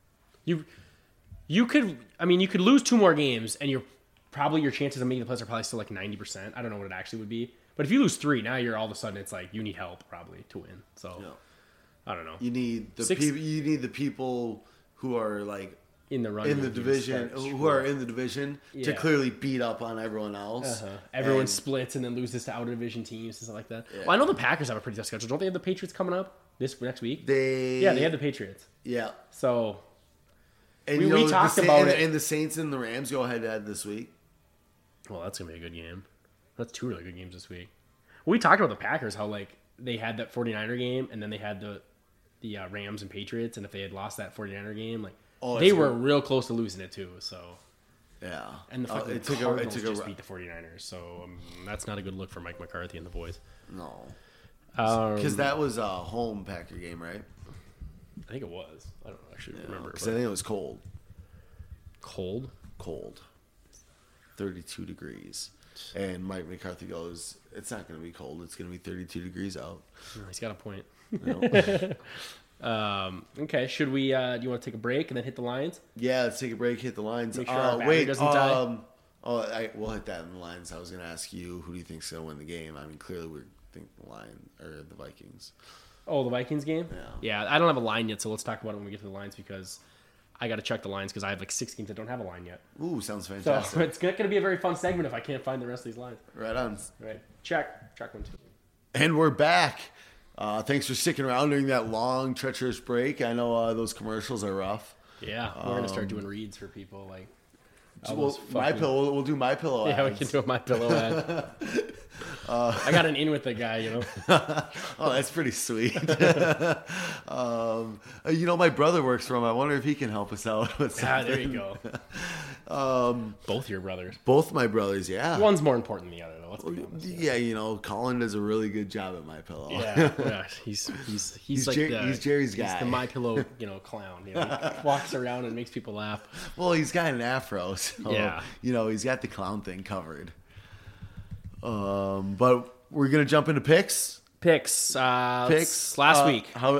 you could. You could lose 2 more games, and your chances of making the playoffs are probably still 90%. I don't know what it actually would be, but if you lose 3, now you're all of a sudden it's you need help probably to win. So I don't know. You need the people who are in the division to clearly beat up on everyone else. Everyone splits and then loses to out of division teams and stuff like that. Yeah. Well, I know the Packers have a pretty tough schedule. Don't they have the Patriots coming up this next week? They have the Patriots. Yeah. So and we talked about it. And the Saints and the Rams go head to head this week. Well, that's going to be a good game. That's 2 really good games this week. We talked about the Packers, how like they had that 49er game, and then they had the Rams and Patriots, and if they had lost that 49er game, like they were real close to losing it too. So yeah, and the Cardinals just beat the 49ers, so that's not a good look for Mike McCarthy and the boys. No, because that was a home Packer game, right? I think it was. I don't actually remember. Because I think it was cold. Cold. 32 degrees. And Mike McCarthy goes, it's not going to be cold. It's going to be 32 degrees out. He's got a point. You know? Okay. Should we, do you want to take a break and then hit the lines? Yeah, let's take a break, hit the lines. Make sure our battery doesn't die. We'll hit that in the lines. I was going to ask you, who do you think's going to win the game? I mean, clearly we think the Vikings. Oh, the Vikings game? Yeah. Yeah, I don't have a line yet, so let's talk about it when we get to the lines because I got to check the lines because I have like 6 games that don't have a line yet. Ooh, sounds fantastic. So it's going to be a very fun segment if I can't find the rest of these lines. Right on. Right. Check 1, 2. And we're back. Thanks for sticking around during that long, treacherous break. I know those commercials are rough. Yeah, we're going to start doing reads for people like... My pillow. We'll do my pillow. Yeah, we can do a my pillow ad. I got an in with the guy, you know. Oh, that's pretty sweet. My brother works for him. I wonder if he can help us out with something. There you go. Both your brothers. Both my brothers, yeah. One's more important than the other, though. Let's be honest. Yeah, Colin does a really good job at my pillow. Yeah. He's like he's Jerry's guy. He's the my pillow, clown. He walks around and makes people laugh. Well, he's got an afro, so yeah. He's got the clown thing covered. But we're gonna jump into picks. Picks last week. How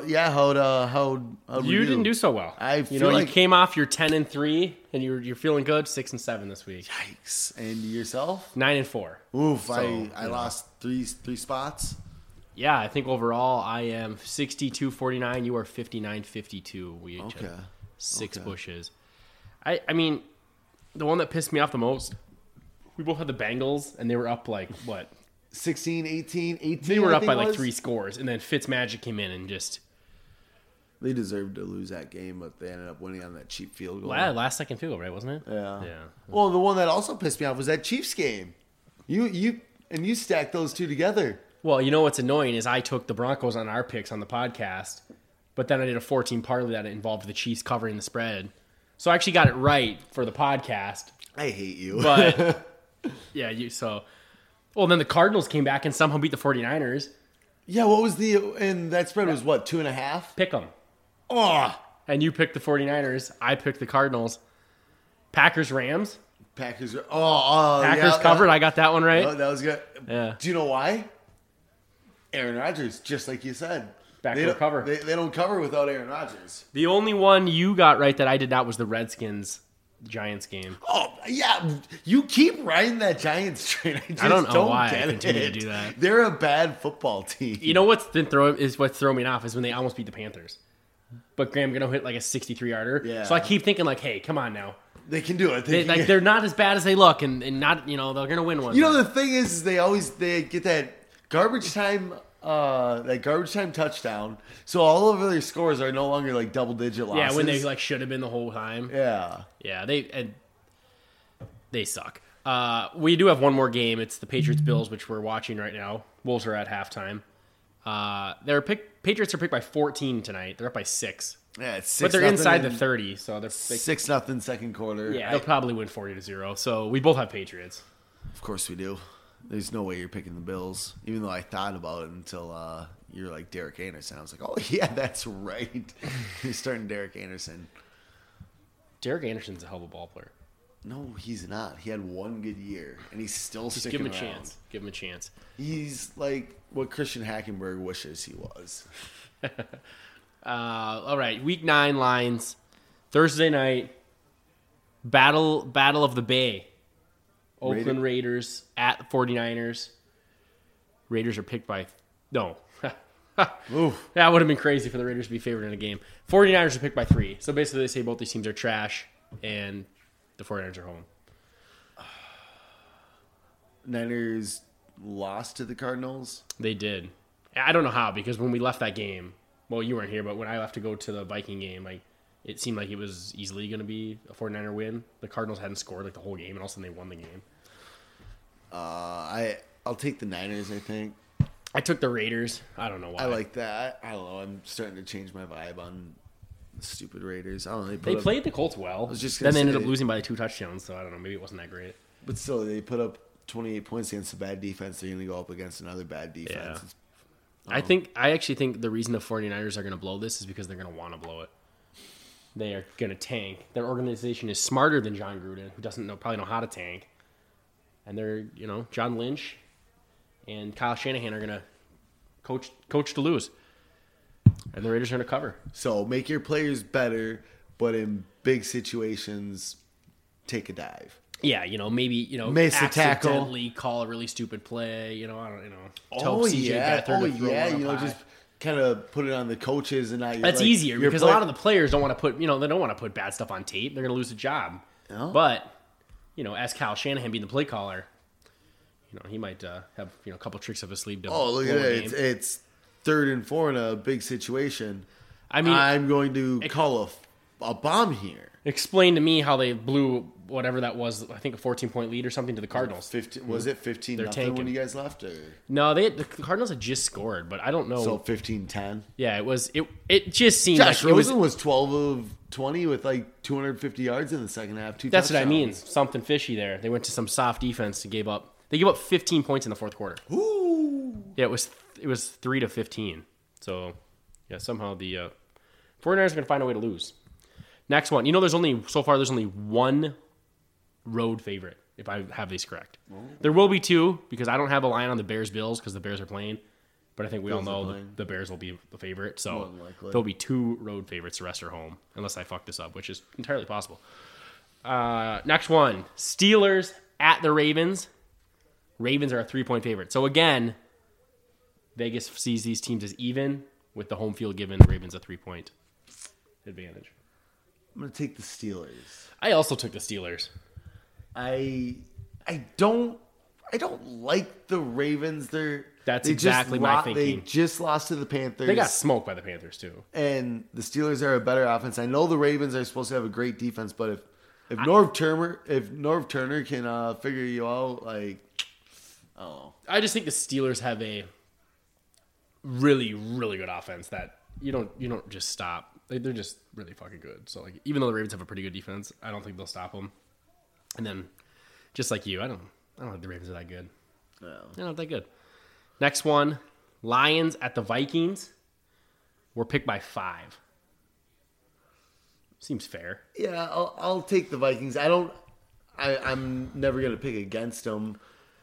you didn't do so well. I feel you came off your 10-3 and you're feeling good. 6-7 this week. Yikes! And yourself? 9-4. Oof! So, I lost three spots. Yeah, I think overall I am 62-49. You are 59-52. We each have 6 bushes. I mean, the one that pissed me off the most. We both had the Bengals, and they were up like, what? 16, 18. They were up by like 3 scores, and then Fitzmagic came in and just... They deserved to lose that game, but they ended up winning on that cheap field goal. Last second field goal, right? Wasn't it? Yeah. Well, the one that also pissed me off was that Chiefs game. You stacked those two together. Well, you know what's annoying is I took the Broncos on our picks on the podcast, but then I did a 14 parlay that involved the Chiefs covering the spread. So I actually got it right for the podcast. I hate you. But... Yeah, well, then the Cardinals came back and somehow beat the 49ers. Yeah, and that spread was what, 2.5? Pick them. Oh! And you picked the 49ers. I picked the Cardinals. Packers-Rams. Packers covered. I got that one right. Oh, that was good. Yeah. Do you know why? Aaron Rodgers, just like you said. Backdoor cover. They don't cover without Aaron Rodgers. The only one you got right that I did not was the Redskins Giants game. Oh, yeah. You keep riding that Giants train. I don't know why I continue to do that. They're a bad football team. You know what's throwing me off is when they almost beat the Panthers. But Graham Gano hit like a 63-yarder. Yeah. So I keep thinking like, hey, come on now. They can do it. They're not as bad as they look, and not, they're going to win one. The thing is they get that garbage time touchdown. So all of their scores are no longer like double-digit losses. Yeah, when they like should have been the whole time. Yeah. Yeah, they suck. We do have one more game. It's the Patriots-Bills, which we're watching right now. Wolves are at halftime. Patriots are picked by 14 tonight. They're up by 6. Yeah, it's 6. But they're inside the 30, so they're 6-0 second quarter. Yeah, they'll probably win 40-0. So we both have Patriots. Of course we do. There's no way you're picking the Bills, even though I thought about it until you're like Derek Anderson. I was like, oh, yeah, that's right. You're starting Derek Anderson. Derek Anderson's a hell of a ball player. No, he's not. He had one good year, and he's still Just sticking give him a around. chance. Give him a chance. He's like what Christian Hackenberg wishes he was. All right, Week 9 lines. Thursday night, Battle of the Bay. Oakland Raiders at 49ers. Raiders are picked by... No. Oof. That would have been crazy for the Raiders to be favored in a game. 49ers are picked by 3. So basically they say both these teams are trash and the 49ers are home. Niners lost to the Cardinals? They did. I don't know how, because when we left that game... Well, you weren't here, but when I left to go to the Viking game, it seemed like it was easily going to be a 49er win. The Cardinals hadn't scored the whole game, and all of a sudden they won the game. I'll take the Niners, I think. I took the Raiders. I don't know why. I like that. I don't know. I'm starting to change my vibe on the stupid Raiders. I don't know. They played the Colts well. Then they ended up losing by 2 touchdowns, so I don't know. Maybe it wasn't that great. But still, they put up 28 points against a bad defense. They're going to go up against another bad defense. Yeah. I actually think the reason the 49ers are going to blow this is because they're going to want to blow it. They are going to tank. Their organization is smarter than John Gruden, who doesn't probably know how to tank. And they're, John Lynch and Kyle Shanahan are going to coach to lose. And the Raiders are going to cover. So make your players better, but in big situations, take a dive. Yeah, maybe, miss a tackle, accidentally call a really stupid play, Oh, yeah. Just kind of put it on the coaches and not your. That's easier because a lot of the players don't want to put, they don't want to put bad stuff on tape. They're going to lose a job. Oh. But, as Kyle Shanahan being the play caller, he might have a couple tricks up his sleeve. Look at it! It's 3rd and 4 in a big situation. I mean, I'm going to call a bomb here. Explain to me how they blew whatever that was. I think a 14-point lead or something to the Cardinals. 15, was it 15-0 when you guys left? Or? No, the Cardinals had just scored, but I don't know. So 15-10. Yeah, it was. It just seemed Josh like Rosen was 12 of 20 with like 250 yards in the second half. That's touchdowns. What I mean. Something fishy there. They went to some soft defense and gave up. They gave up 15 points in the fourth quarter. Ooh. Yeah, it was 3-15. So yeah, somehow the 49ers are going to find a way to lose. Next one. There's only one road favorite, if I have these correct. Oh. There will be 2, because I don't have a line on the Bears-Bills because the Bears are playing. But I think we all know the Bears will be the favorite. So there'll be 2 road favorites. The rest are home, unless I fuck this up, which is entirely possible. Next one. Steelers at the Ravens. Ravens are a 3-point favorite. So again, Vegas sees these teams as even, with the home field giving the Ravens a 3-point advantage. I'm going to take the Steelers. I also took the Steelers. I don't like the Ravens. That's exactly my thinking. They just lost to the Panthers. They got smoked by the Panthers too. And the Steelers are a better offense. I know the Ravens are supposed to have a great defense, but if Norv Turner can figure you out, like, I don't know. I just think the Steelers have a really, really good offense that you don't just stop. They're just really fucking good. So like, even though the Ravens have a pretty good defense, I don't think they'll stop them. And then, just like you, I don't think the Ravens are that good. No, they're not that good. Next one, Lions at the Vikings. We're picked by 5. Seems fair. Yeah, I'll take the Vikings. I'm never gonna pick against them.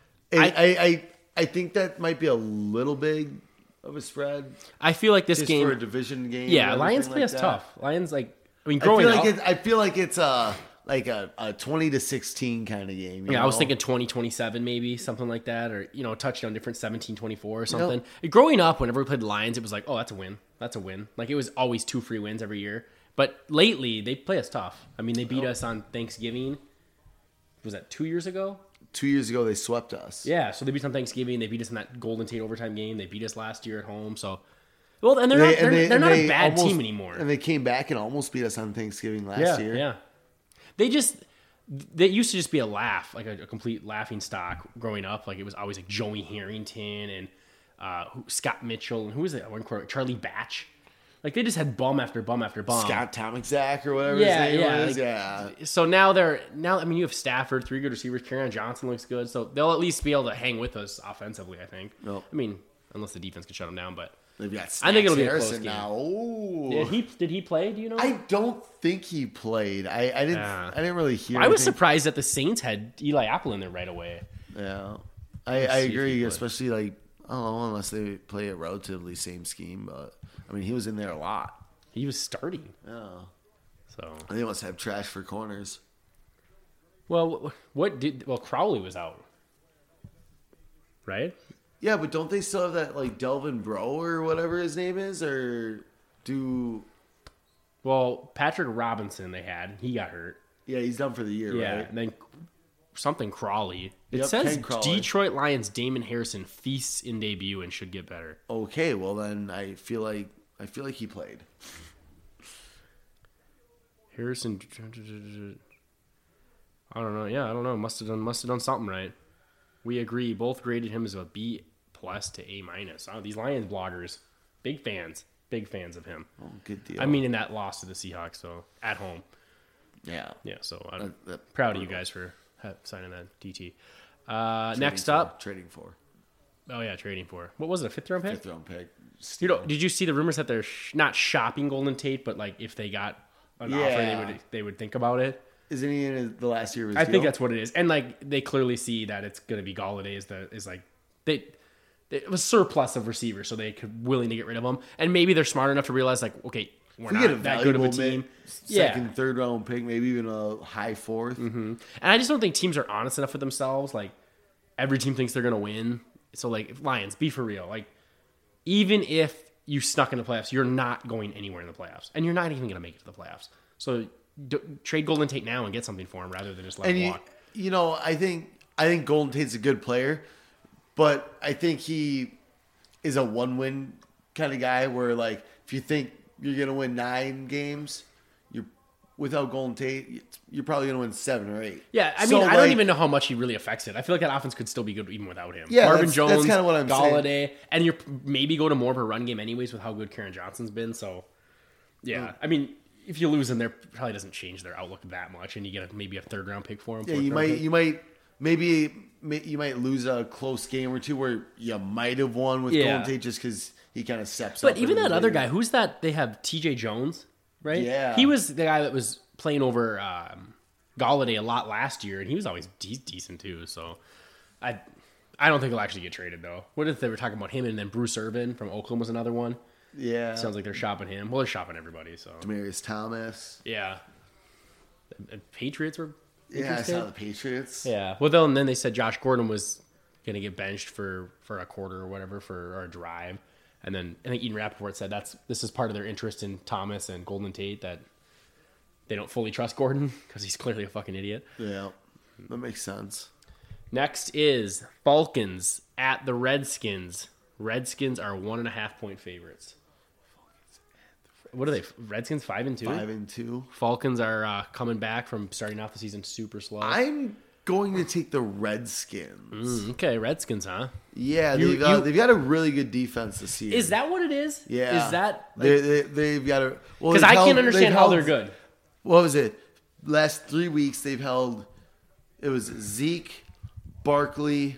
I think that might be a little big of a spread. I feel like this game for a division game. Yeah, Lions play us tough. Lions growing up. I feel like it's like a 20-16 kind of game. I was thinking 20-27 maybe, something like that, or a touchdown difference 17-24 or something. Growing up, whenever we played the Lions, it was like, oh, that's a win. That's a win. Like it was always 2 free wins every year. But lately, they play us tough. I mean, they beat us on Thanksgiving. Was that 2 years ago? 2 years ago, they swept us. Yeah, so they beat us on Thanksgiving. They beat us in that Golden Tate overtime game. They beat us last year at home. So, well, and they're not a bad team anymore. And they came back and almost beat us on Thanksgiving last year. Yeah, they used to just be a laugh, like a complete laughing stock growing up. Like it was always like Joey Harrington and Scott Mitchell and who was it? One quarter, Charlie Batch. Like they just had bum after bum after bum. Scott Tomczak or whatever his name was. Yeah. So now I mean you have Stafford, 3 good receivers. Kerryon Johnson looks good, so they'll at least be able to hang with us offensively. I think. Nope. I mean, unless the defense can shut them down, but they've got. I think it'll be a close game now. Ooh. Did he play? Do you know? I don't think he played. I didn't really hear. I was surprised that the Saints had Eli Apple in there right away. Yeah, I agree. Especially like I don't know, unless they play a relatively same scheme, but. I mean, he was in there a lot. He was starting. Yeah. So they must have trash for corners. Well, Crowley was out, right? Yeah, but don't they still have that like Delvin Breaux or whatever his name is, or do? Well, Patrick Robinson they had. He got hurt. Yeah, he's done for the year. Yeah, right? And then something Crawley. It says Detroit Lions Damon Harrison feasts in debut and should get better. Okay, well then I feel like he played. Harrison, I don't know. Yeah, I don't know. Must have done something right. We agree. Both graded him as a B+ to A-. Oh, these Lions bloggers, big fans of him. Oh, good deal. I mean, in that loss to the Seahawks, so at home. Yeah. Yeah, so I'm proud of you guys for signing that DT. Next up. Trading for. Oh, yeah, trading for. What was it, a 5th round pick? 5th round pick. Did you see the rumors that they're not shopping Golden Tate, but like if they got an offer, they would think about it? Isn't he in the last year of his I deal? think that's what it is. And like they clearly see that it's going to be Golladay is like it was surplus of receivers, so they could willing to get rid of them. And maybe they're smart enough to realize like, okay, we're not that good of a team. Second, third round pick, maybe even a high 4th. Mm-hmm. And I just don't think teams are honest enough with themselves. Like every team thinks they're going to win. So like Lions, be for real. Like even if you snuck in the playoffs, you're not going anywhere in the playoffs, and you're not even going to make it to the playoffs. So trade Golden Tate now and get something for him rather than just let him walk. You know, I think Golden Tate's a good player, but I think he is a 1-win kind of guy where, like, if you think you're going to win 9 games, without Golden Tate, you're probably going to win 7 or 8. Yeah, I mean, I don't even know how much he really affects it. I feel like that offense could still be good even without him. Yeah, Marvin Jones, that's kind of what I'm Golladay, saying. And you're maybe go to more of a run game anyways with how good Karen Johnson's been. So, yeah, I mean, if you lose him, there probably doesn't change their outlook that much, and you get maybe a 3rd round pick for him. Yeah, you might lose a close game or two where you might have won with Golden Tate just because he kind of steps up. But even that other guy, who's that? They have T.J. Jones, right? Yeah, he was the guy that was playing over Golladay a lot last year, and he's decent too. So I don't think he'll actually get traded though. What if they were talking about him and then Bruce Irvin from Oakland was another one? Yeah, sounds like they're shopping him. Well, they're shopping everybody. So Demaryius Thomas. Yeah, and Patriots were. Yeah, I saw the Patriots. Yeah, well, then they said Josh Gordon was going to get benched for a quarter or whatever or a drive, and then I think Ian Rappaport said this is part of their interest in Thomas and Golden Tate that they don't fully trust Gordon because he's clearly a fucking idiot. Yeah, that makes sense. Next is Falcons at the Redskins. Redskins are 1.5 point favorites. What are they? Redskins 5-2. 5-2. Falcons are coming back from starting off the season super slow. I'm going to take the Redskins. Okay, Redskins, huh? Yeah, they've got a really good defense this year. Is that what it is? Yeah. Is that they've got a because I can't understand how they're good. What was it? Last 3 weeks they've held. It was Zeke, Barkley,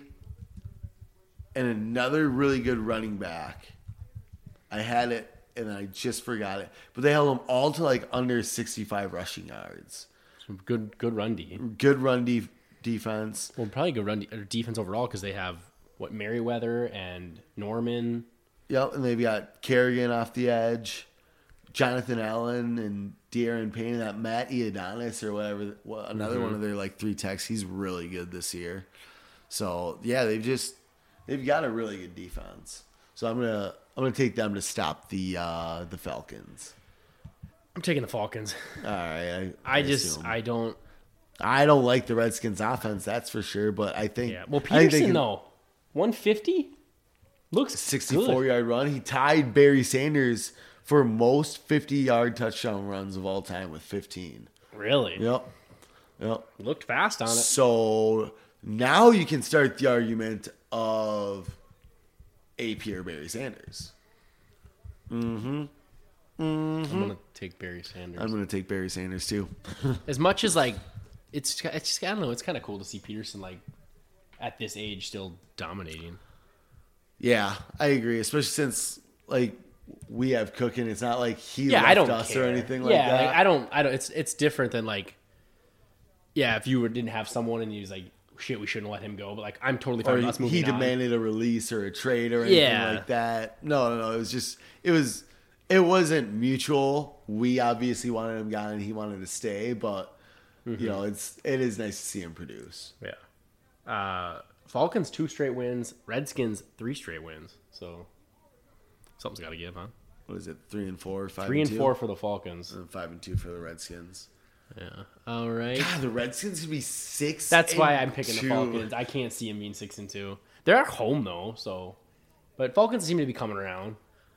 and another really good running back. I had it. And I just forgot it. But they held them all to like under 65 rushing yards. Good run D. Good run defense. Well, probably good defense overall because they have, Merriweather and Norman. Yep, and they've got Kerrigan off the edge, Jonathan Allen and De'Aaron Payne, and that Matt Ioannidis or whatever. Another one of their like 3 techs. He's really good this year. So, yeah, they've got a really good defense. So I'm gonna take them to stop the Falcons. I'm taking the Falcons. All right. I don't like the Redskins offense, that's for sure. But I think Well, Peterson though, 150 looks 64-yard run. He tied Barry Sanders for most 50-yard touchdown runs of all time with 15. Really? Yep. Looked fast on it. So now you can start the argument of AP or Barry Sanders. I'm gonna take Barry Sanders. I'm gonna take Barry Sanders too. As much as like, it's just I don't know. It's kind of cool to see Peterson like at this age still dominating. Yeah, I agree. Especially since like we have Cooking. It's not like he left us or anything like that. Yeah, like, I don't. It's different than like, if you didn't have someone and he was like, shit, we shouldn't let him go. But like, I'm totally fine with us moving on. He demanded a release or a trade or anything like that. No. It was just it wasn't mutual. We obviously wanted him gone and he wanted to stay, but you know, it is nice to see him produce. Yeah. Falcons 2 straight wins. Redskins 3 straight wins. So something's got to give, huh? What is it? 3-4, 5-2? 3-4 for the Falcons. And 5-2 for the Redskins. Yeah. All right. God, the Redskins could be 6. That's why I'm picking the Falcons. I can't see them being 6-2. They're at home though, so. But Falcons seem to be coming around.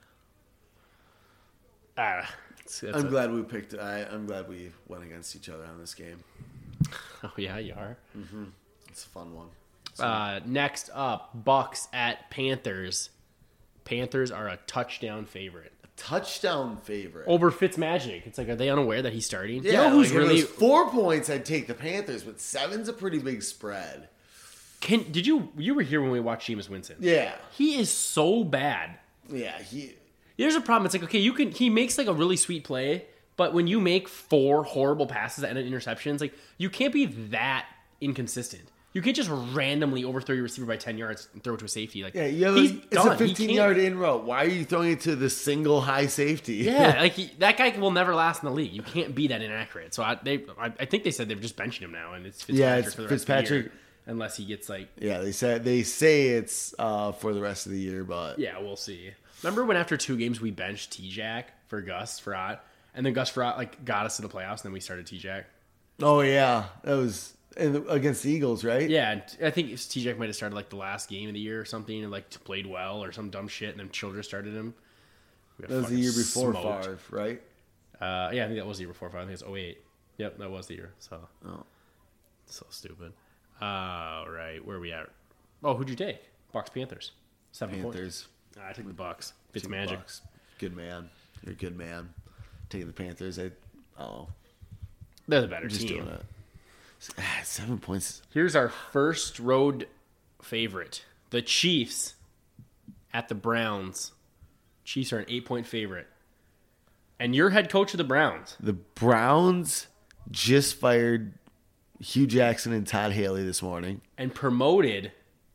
I'm glad we picked. I'm glad we went against each other on this game. Oh yeah, you are. It's a fun one. Next up, Bucks at Panthers. Panthers are a touchdown favorite. Touchdown favorite. Over Fitzmagic. It's like, are they unaware that he's starting? Yeah, you know who's like really... 4 points, I'd take the Panthers, but 7's a pretty big spread. Did you were here when we watched Jameis Winston? Yeah. He is so bad. Yeah, There's a problem. It's like, okay, he makes like a really sweet play, but when you make 4 horrible passes that end in interceptions, like, you can't be that inconsistent. You can't just randomly overthrow your receiver by 10 yards and throw it to a safety. Like, yeah, it's a 15-yard in route. Why are you throwing it to the single high safety? Yeah, like, that guy will never last in the league. You can't be that inaccurate. So I think they said they're just benching him now, and it's Fitzpatrick for the rest of the year, unless he gets like... Yeah, they say it's for the rest of the year, but... Yeah, we'll see. Remember when after 2 games we benched T-Jack for Gus Frerotte, and then Gus Frerotte like got us to the playoffs, and then we started T-Jack? Oh, yeah. That was... against the Eagles, right? Yeah, I think T-Jack might have started like the last game of the year or something, and like played well or some dumb shit, and then Childress started him. That was the year before Favre, right? Yeah, I think that was the year before Favre. I think it's 08. Yep, that was the year. So stupid. Right, where are we at? Oh, who'd you take? Bucks Panthers. 7 points. I took the Bucks. Fitzmagic. Good man. You're a good man. Taking the Panthers. They're the better just team. Doing it. 7 points. Here's our first road favorite. The Chiefs at the Browns. Chiefs are an 8-point favorite. And you're head coach of the Browns. The Browns just fired Hugh Jackson and Todd Haley this morning. And promoted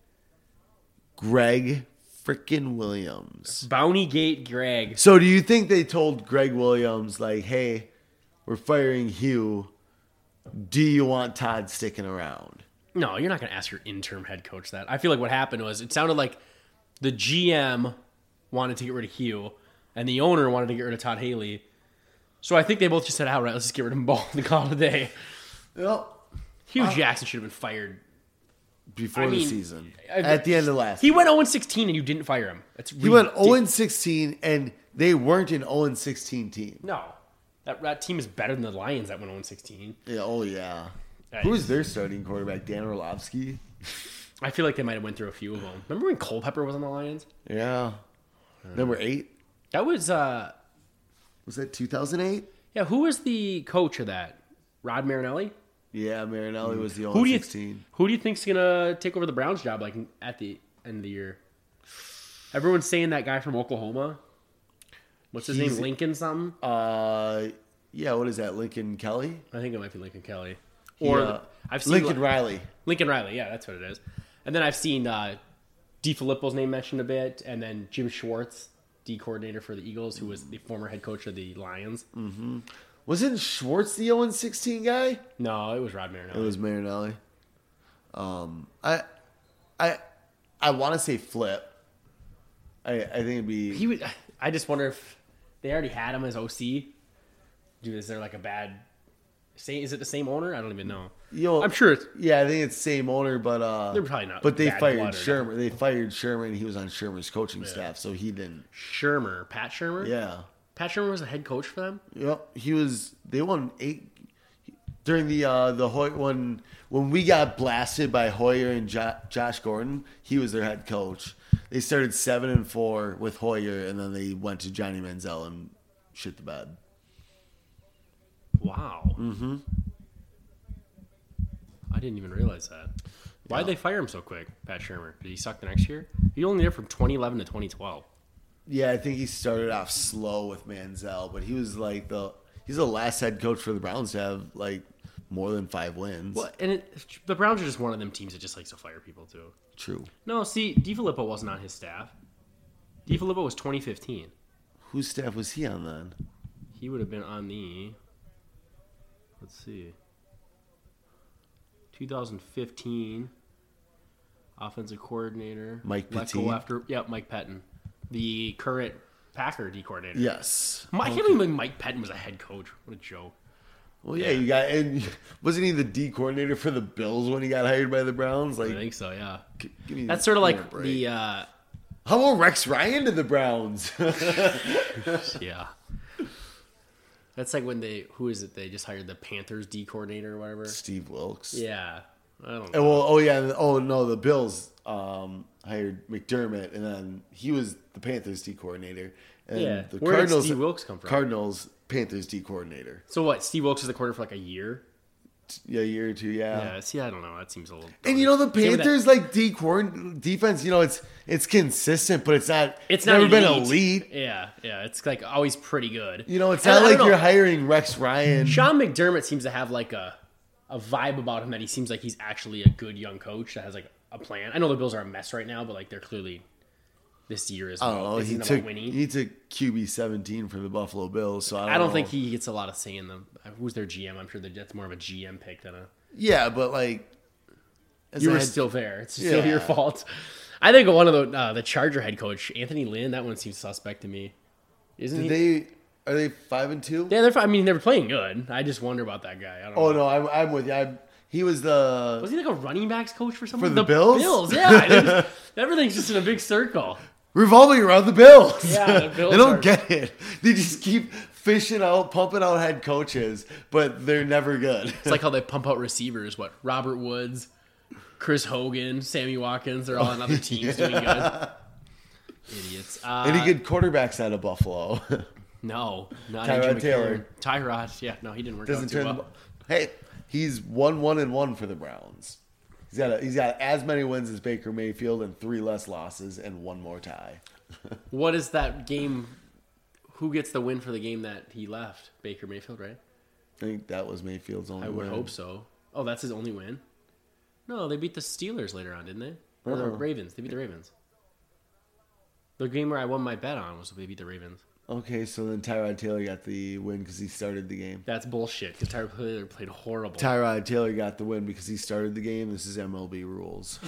Greg frickin' Williams. Bountygate Greg. So do you think they told Greg Williams, like, hey, we're firing Hugh. Do you want Todd sticking around? No, you're not going to ask your interim head coach that. I feel like what happened was it sounded like the GM wanted to get rid of Hugh and the owner wanted to get rid of Todd Haley. So I think they both just said, all right, let's just get rid of them both and call it a day. Well, Hugh Jackson should have been fired before the season. At the end of last year. He went 0-16 and you didn't fire him. He went 0-16 and they weren't an 0-16 team. No. That team is better than the Lions that went 0-16. Yeah, oh, yeah. Who was their starting quarterback? Dan Orlovsky? I feel like they might have went through a few of them. Remember when Culpepper was on the Lions? Yeah. Number 8? That was... was that 2008? Yeah, who was the coach of that? Rod Marinelli? Yeah, Marinelli was the 0-16. Who do you think's going to take over the Browns job like at the end of the year? Everyone's saying that guy from Oklahoma. What's his name? Lincoln something? Yeah, what is that? Lincoln Kelly? I think it might be Lincoln Kelly. Or I've seen Lincoln Riley. Lincoln Riley, yeah, that's what it is. And then I've seen DeFilippo's name mentioned a bit, and then Jim Schwartz, D coordinator for the Eagles, who was the former head coach of the Lions. Mm-hmm. Wasn't Schwartz the 0-16 guy? No, it was Rod Marinelli. It was Marinelli. I want to say Flip. I think it'd be. I just wonder if they already had him as OC. Dude, is there like a bad? Is it the same owner? I don't even know. I'm sure it's. Yeah, I think it's the same owner, but they're probably not. But they fired Shermer. They fired Shermer, and he was on Shermer's coaching staff, so he didn't. Pat Shermer. Yeah, Pat Shermer was the head coach for them. Yep, he was. They won 8 during the Hoyer when we got blasted by Hoyer and Josh Gordon. He was their head coach. They started 7-4 with Hoyer, and then they went to Johnny Manziel and shit the bed. Wow. Mm-hmm. I didn't even realize that. Why did they fire him so quick, Pat Shermer? Did he suck the next year? He only there from 2011 to 2012. Yeah, I think he started off slow with Manziel, but he was like he's the last head coach for the Browns to have like more than 5 wins. Well, and the Browns are just one of them teams that just likes to fire people too. True. No, see, DeFilippo wasn't on his staff. DeFilippo was 2015. Whose staff was he on then? He would have been on the. Let's see. 2015 offensive coordinator. Mike Pettin. Mike Pettin. The current Packer D coordinator. Yes. I can't even believe Mike Pettin was a head coach. What a joke. Well, yeah, and wasn't he the D coordinator for the Bills when he got hired by the Browns? Like, I think so, yeah. That's sort of like the... How about Rex Ryan to the Browns? Yeah. That's like when they just hired the Panthers D coordinator or whatever. Steve Wilkes. Yeah. I don't And know. well, oh yeah, oh no, the Bills hired McDermott, and then he was the Panthers D coordinator. And Yeah. the Where did Cardinals, Steve Wilkes come from? Cardinals Panthers D coordinator. So what? Steve Wilkes is the quarter for like a year. Yeah, a year or two. Yeah. See, I don't know. That seems a little. And you know the Same with Panthers like defense. You know it's consistent, but it's not. It's not never been elite. elite. Yeah. It's like always pretty good. You know, it's And not I like don't you're know. hiring Rex Ryan. Sean McDermott seems to have like a vibe about him that he seems like he's actually a good young coach that has like a plan. I know the Bills are a mess right now, but like they're clearly this year is. I don't know. This He isn't took about winning. he took QB 17 for the Buffalo Bills, so I don't know. think he gets a lot of say in them. Who's their GM? I'm sure that's more of a GM pick than a. Yeah, but like as You a were head- still there. It's still Yeah. your fault. I think one of the Charger head coach, Anthony Lynn, that one seems suspect to me. Isn't he? Are they 5-2? Yeah, I mean, they're playing good. I just wonder about that guy. I don't Oh know. no, I'm with you. He was the Was he like a running backs coach for something? For the Bills? Bills, yeah. Everything's just in a big circle. revolving around the Bills. Yeah, the Bills I don't are- get it. They just keep fishing out, pumping out head coaches, but they're never good. It's like how they pump out receivers. What? Robert Woods, Chris Hogan, Sammy Watkins. They're all on other teams doing good. Idiots. Any good quarterbacks out of Buffalo? No, not Tyrod Andrew Taylor. McLaurin. Tyrod, yeah, no, he didn't work Doesn't out too turn. well. Hey, he's 1-1-1 for the Browns. He's got as many wins as Baker Mayfield and 3 less losses and 1 more tie. What is that game? Who gets the win for the game that he left? Baker Mayfield, right? I think that was Mayfield's only I would win. hope so. Oh, that's his only win? No, they beat the Steelers later on, didn't they? Or the Uh-uh. Ravens. They beat the Ravens. The game where I won my bet on was they beat the Ravens. Okay, so then Tyrod Taylor got the win because he started the game. That's bullshit because Tyrod Taylor played horrible. Tyrod Taylor got the win because he started the game. This is MLB rules.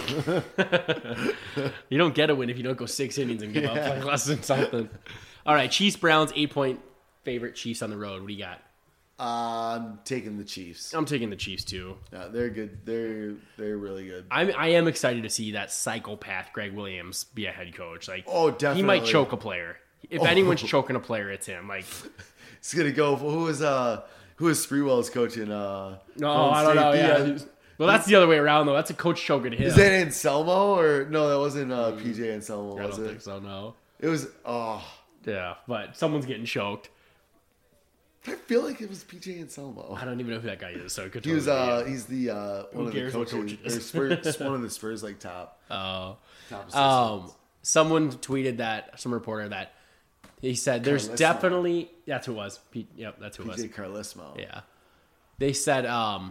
You don't get a win if you don't go 6 innings and give up like less than something. All right, Chiefs Browns 8-point favorite. Chiefs on the road. What do you got? I'm taking the Chiefs. I'm taking the Chiefs too. Yeah, they're good. They're really good. I am excited to see that psychopath Greg Williams be a head coach. Like, Oh, he might definitely. choke a player. If anyone's choking a player, it's him. Like, It's gonna go. Who was Spreewell's coaching? no, I don't know. Yeah. Well, that's the other way around though. That's a coach choking him. Is that Anselmo or no? That wasn't PJ Anselmo. I Was don't it? think so. No. It was. Oh, Yeah, but someone's getting choked. I feel like it was PJ Anselmo. I don't even know who that guy is. So it could He was. totally be it. He's the one of the cares what coaches. coach it is? Or Spurs, one of the Spurs like top. Oh. Top assistants. Someone tweeted that, some reporter that he said there's Carlesmo. definitely, that's who it was. Yep, that's who it was. PJ Carlesmo. Yeah. They said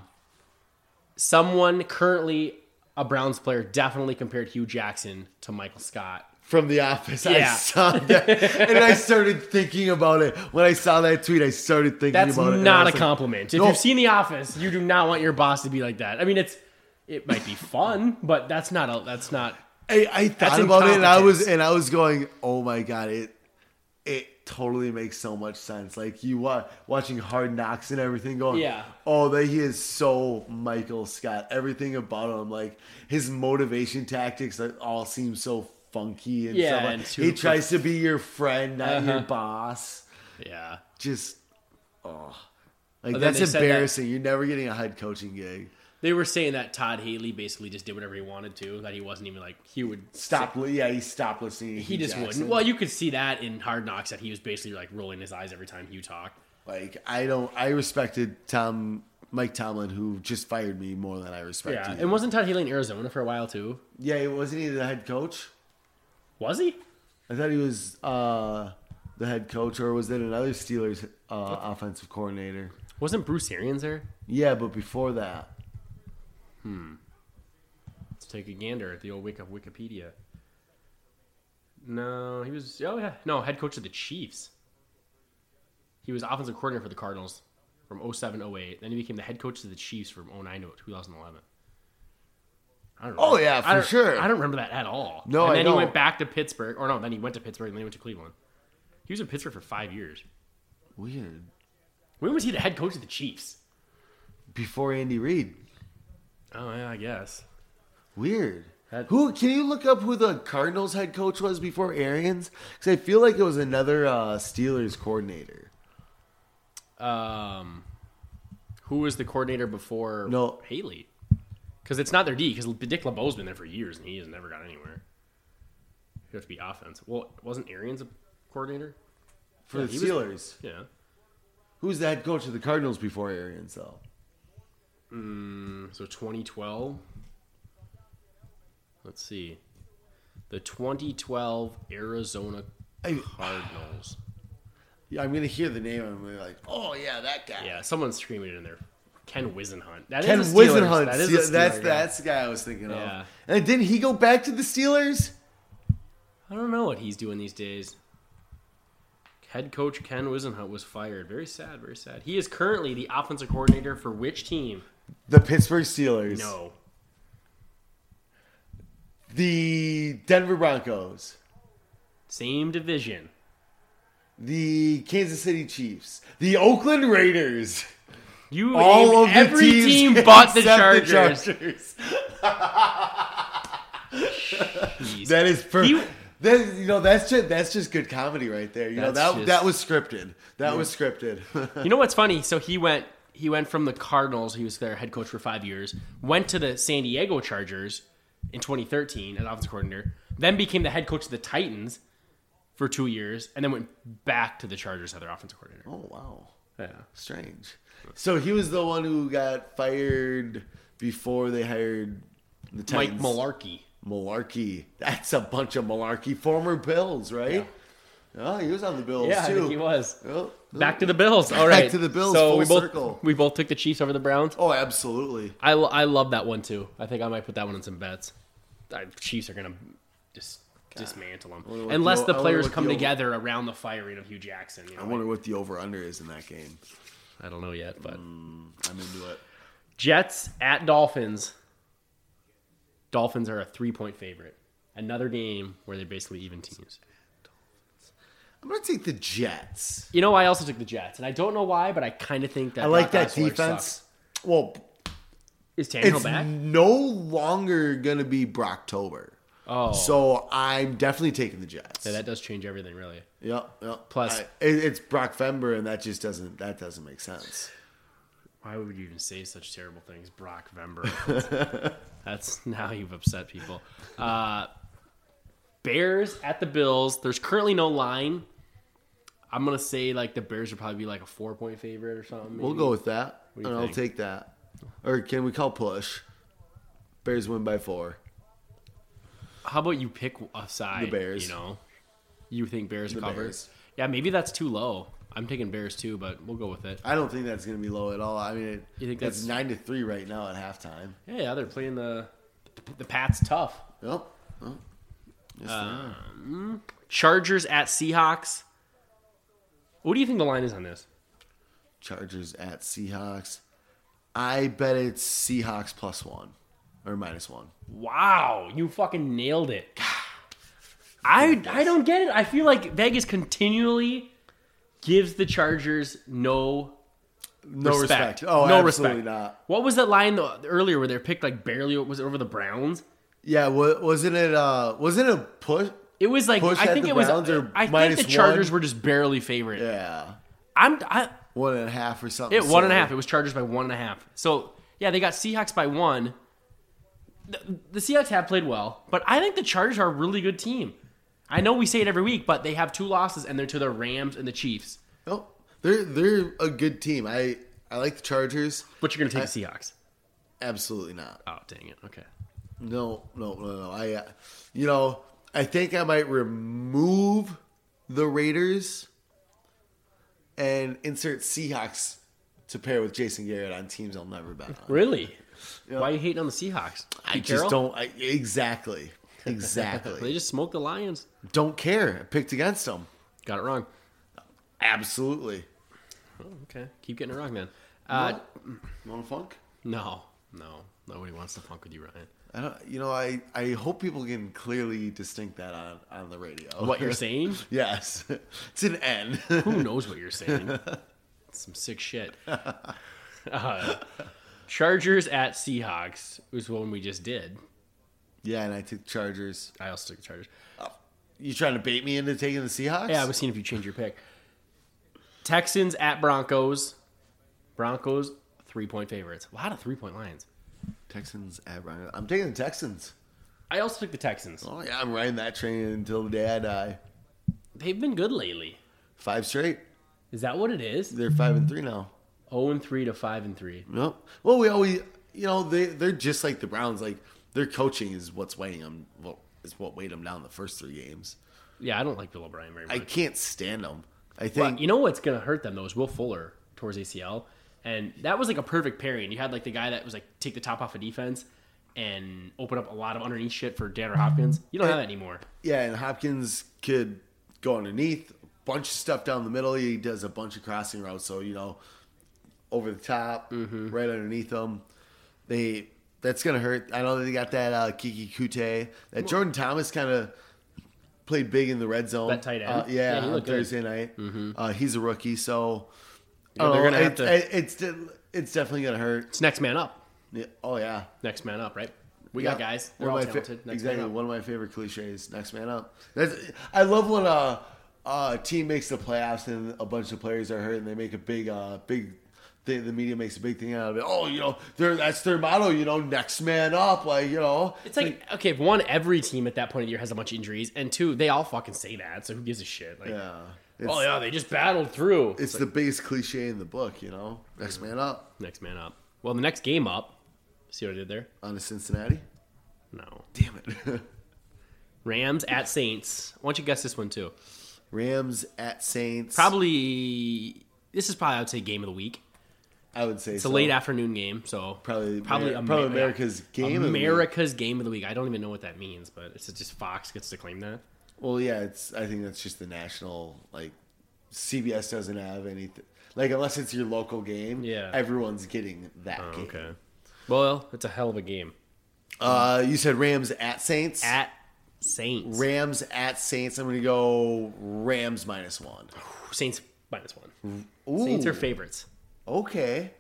someone currently, a Browns player, definitely compared Hugh Jackson to Michael Scott. From The Office. I Yeah. saw that. And I started thinking about it. When I saw that tweet, I started thinking That's about it. and I not a was like, compliment. If No. you've seen The Office, you do not want your boss to be like that. I mean, it might be fun, but that's not. I thought That's about it incompetence. and I was going, oh my God, it totally makes so much sense. Like you watching Hard Knocks and everything going, Yeah. oh, he is so Michael Scott. Everything about him, like his motivation tactics, that all seem so funky and Yeah, stuff. Like, and too- he tries to be your friend, not your boss. Yeah. Just, like then that's they said that- embarrassing. You're never getting a head coaching gig. They were saying that Todd Haley basically just did whatever he wanted to. That he wasn't even like he would Stop. Yeah, he stopped listening. To He Hugh just Jackson. wouldn't. Well, you could see that in Hard Knocks that he was basically like rolling his eyes every time Hugh talked. Like I respected Mike Tomlin, who just fired me more than I respect Yeah, you. and wasn't Todd Haley in Arizona for a while too? Yeah, wasn't he the head coach? Was he? I thought he was the head coach, or was it another Steelers offensive coordinator? Wasn't Bruce Arians there? Yeah, but before that, Let's take a gander at the old Wikipedia. No, he was. Oh yeah, no, head coach of the Chiefs. He was offensive coordinator for the Cardinals from 07-08. Then he became the head coach of the Chiefs from 09 to 2011. I don't know. Oh, yeah, for sure. I don't remember that at all. No, and I then he don't. went back to Pittsburgh. Or no, then he went to Pittsburgh and then he went to Cleveland. He was in Pittsburgh for 5 years. weird. When was he the head coach of the Chiefs? Before Andy Reid, Oh yeah, I guess. weird. That- Who can you look up who the Cardinals head coach was before Arians? Because I feel like it was another Steelers coordinator. Who was the coordinator before No. Haley? Because it's not their D. Because Dick LeBeau's been there for years and he has never got anywhere. You have to be offense. Well, wasn't Arians a coordinator for the Steelers? Yeah. Who's the head coach of the Cardinals before Arians, though? So 2012. Let's see. The 2012 Arizona Cardinals. Yeah, I'm gonna hear the name and I'm gonna be like, oh yeah, that guy. Yeah, someone's screaming it in there. Ken Wisenhunt. Ken Wisenhunt. That's the guy I was thinking of. And didn't he go back to the Steelers? I don't know what he's doing these days. Head coach Ken Wisenhunt was fired. Very sad, very sad. He is currently the offensive coordinator for which team? The Pittsburgh Steelers. No. The Denver Broncos. Same division. The Kansas City Chiefs. The Oakland Raiders. You all of every team but the Chargers. That is perfect. That's just good comedy right there. That was scripted. That was scripted. You know what's funny? So he went from the Cardinals. He was their head coach for 5 years. Went to the San Diego Chargers in 2013 as offensive coordinator. Then became the head coach of the Titans for 2 years, and then went back to the Chargers as their offensive coordinator. Oh wow, yeah, strange. So he was the one who got fired before they hired the Titans. Mike Mularkey. Malarkey. That's a bunch of malarkey. Former Bills, right? Yeah. Oh, he was on the Bills, too. I think he was. Oh, back to the Bills. All right. Back to the Bills, so circle. We both took the Chiefs over the Browns? Oh, absolutely. I love that one, too. I think I might put that one in some bets. Chiefs are going to just dismantle them. Unless the players come together around the firing of Hugh Jackson. I wonder what the over-under is in that game. I don't know yet, but... I'm into it. Jets at Dolphins. Dolphins are a 3-point favorite. Another game where they're basically even teams. I'm going to take the Jets. You know, I also took the Jets, and I don't know why, but I kind of think that I like that defense. Well, is Tannehill back? It's no longer going to be Brocktober. Oh. So I'm definitely taking the Jets. Yeah, that does change everything, really. Yep. Plus, it's Brock Fember, and that just doesn't make sense. Why would you even say such terrible things? Brock Vember. That's now you've upset people. Bears at the Bills. There's currently no line. I'm going to say like the Bears would probably be like a 4-point favorite or something. Maybe. We'll go with that. And I'll take that. Or can we call push? Bears win by 4. How about you pick a side? The Bears. You think Bears cover? Bears. Yeah, maybe that's too low. I'm taking Bears too, but we'll go with it. I don't think that's going to be low at all. I mean, you think that's 9-3 right now at halftime. Yeah, they're playing the Pats tough. Yep. Oh. Yes, Chargers at Seahawks. What do you think the line is on this? Chargers at Seahawks. I bet it's Seahawks +1 or -1. Wow, you fucking nailed it. I don't get it. I feel like Vegas continually gives the Chargers no respect. Oh, no absolutely respect. not. What was that line earlier where they picked like barely? Was it over the Browns? Yeah, wasn't it a push? It was like I think it was. I think the Chargers were just barely favorite. Yeah, 1.5 or something. 1.5. It was Chargers by 1.5. So yeah, they got Seahawks by 1. The Seahawks have played well, but I think the Chargers are a really good team. I know we say it every week, but they have 2 losses, and they're to the Rams and the Chiefs. Oh, they're a good team. I like the Chargers. But you're going to take the Seahawks? Absolutely not. Oh, dang it. Okay. No. I think I might remove the Raiders and insert Seahawks to pair with Jason Garrett on teams I'll never bet on. Really? Why are you hating on the Seahawks? I just don't. Exactly. They just smoked the Lions. Don't care. I picked against them. Got it wrong. Absolutely. Oh, okay. Keep getting it wrong, then. You want to funk? No. Nobody wants to funk with you, Ryan. I hope people can clearly distinct that on the radio. What you're saying? Yes. It's an N. Who knows what you're saying? Some sick shit. Chargers at Seahawks was one we just did. Yeah, and I took Chargers. I also took the Chargers. You trying to bait me into taking the Seahawks? Yeah, I was seeing if you change your pick. Texans at Broncos. Broncos, 3-point favorites. A lot of 3-point lines. Texans at Ryan. I'm taking the Texans. I also took the Texans. Oh yeah, I'm riding that train until the day I die. They've been good lately. 5 straight. Is that what it is? They're 5-3 now. 0-3 to 5-3. Yep. Well, we always, they're just like the Browns. Like their coaching is what's weighing them. Well, is what weighed them down the first 3 games. Yeah, I don't like Bill O'Brien very much. I can't stand them. I think Well, you know what's going to hurt them, though, is Will Fuller towards ACL. And that was like a perfect pairing. You had like the guy that was like take the top off of defense and open up a lot of underneath shit for DeAndre Hopkins. You don't have that anymore. Yeah, and Hopkins could go underneath, bunch of stuff down the middle. He does a bunch of crossing routes, so over the top, right underneath them. That's gonna hurt. I know they got that Kiki Kute. That Jordan Thomas kind of played big in the red zone. That tight end. Yeah, he on looked Thursday night. He's a rookie, so They're gonna have to. It's definitely gonna hurt. It's next man up. Yeah. Oh yeah. Next man up, right? We got guys. They're all talented. Next exactly. man up. One of my favorite cliches. Next man up. I love when a team makes the playoffs and a bunch of players are hurt and they make a big thing. The media makes a big thing out of it. Oh, that's their motto. Next man up. It's like, okay, if one, every team at that point of the year has a bunch of injuries, and 2, they all fucking say that. So who gives a shit? Like, yeah. oh yeah, they just battled through. It's the biggest cliche in the book. Next man up. Next man up. Well, the next game up. See what I did there? On to Cincinnati. No. Damn it. Rams at Saints. Why don't you guess this one too? Rams at Saints. Probably. This is probably, I would say, game of the week. I would say it's a late afternoon game, so probably America's game. America's game of the week. I don't even know what that means, but it's just Fox gets to claim that. Well, yeah, I think that's just the national. Like CBS doesn't have anything. Like unless it's your local game, yeah, everyone's getting that game. Okay. Well, it's a hell of a game. You said Rams at Saints. At Saints. Rams at Saints. I'm going to go Rams -1. Saints -1. Ooh. Saints are favorites. Okay.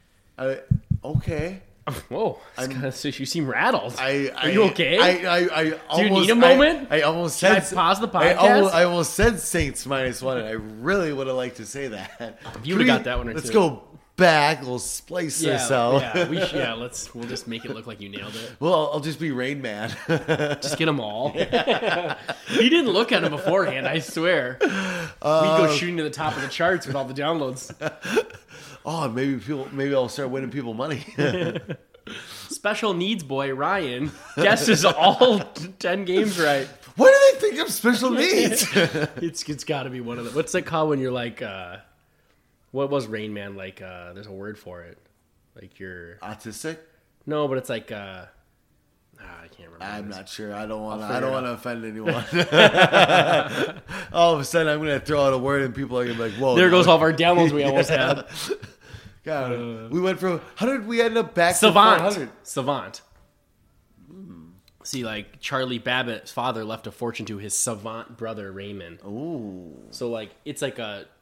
Okay. Whoa. So you seem rattled. Are you okay? I Do you need a moment? I almost said. Should I pause the podcast? I almost said Saints -1, and I really would have liked to say that. You would have got that one or Let's two. go back. We'll splice this out. We'll just make it look like you nailed it. Well, I'll just be Rain Man. Just get them all. He didn't look at them beforehand, I swear. We'd go shooting to the top of the charts with all the downloads. Oh, maybe I'll start winning people money. Special needs boy Ryan guesses all 10 games right. What do they think of special needs? It's got to be one of them. What's that called when you're like, what was Rain Man like? There's a word for it. Like you're autistic? No, but it's like I can't remember. I'm not sure. I don't want to offend anyone. All of a sudden, I'm going to throw out a word and people are going to be like, "Whoa!" There goes all of our downloads we almost had. God, we went from how did we end up back Savant. to 400? Savant. See, like Charlie Babbitt's father left a fortune to his savant brother Raymond. Ooh. So like it's like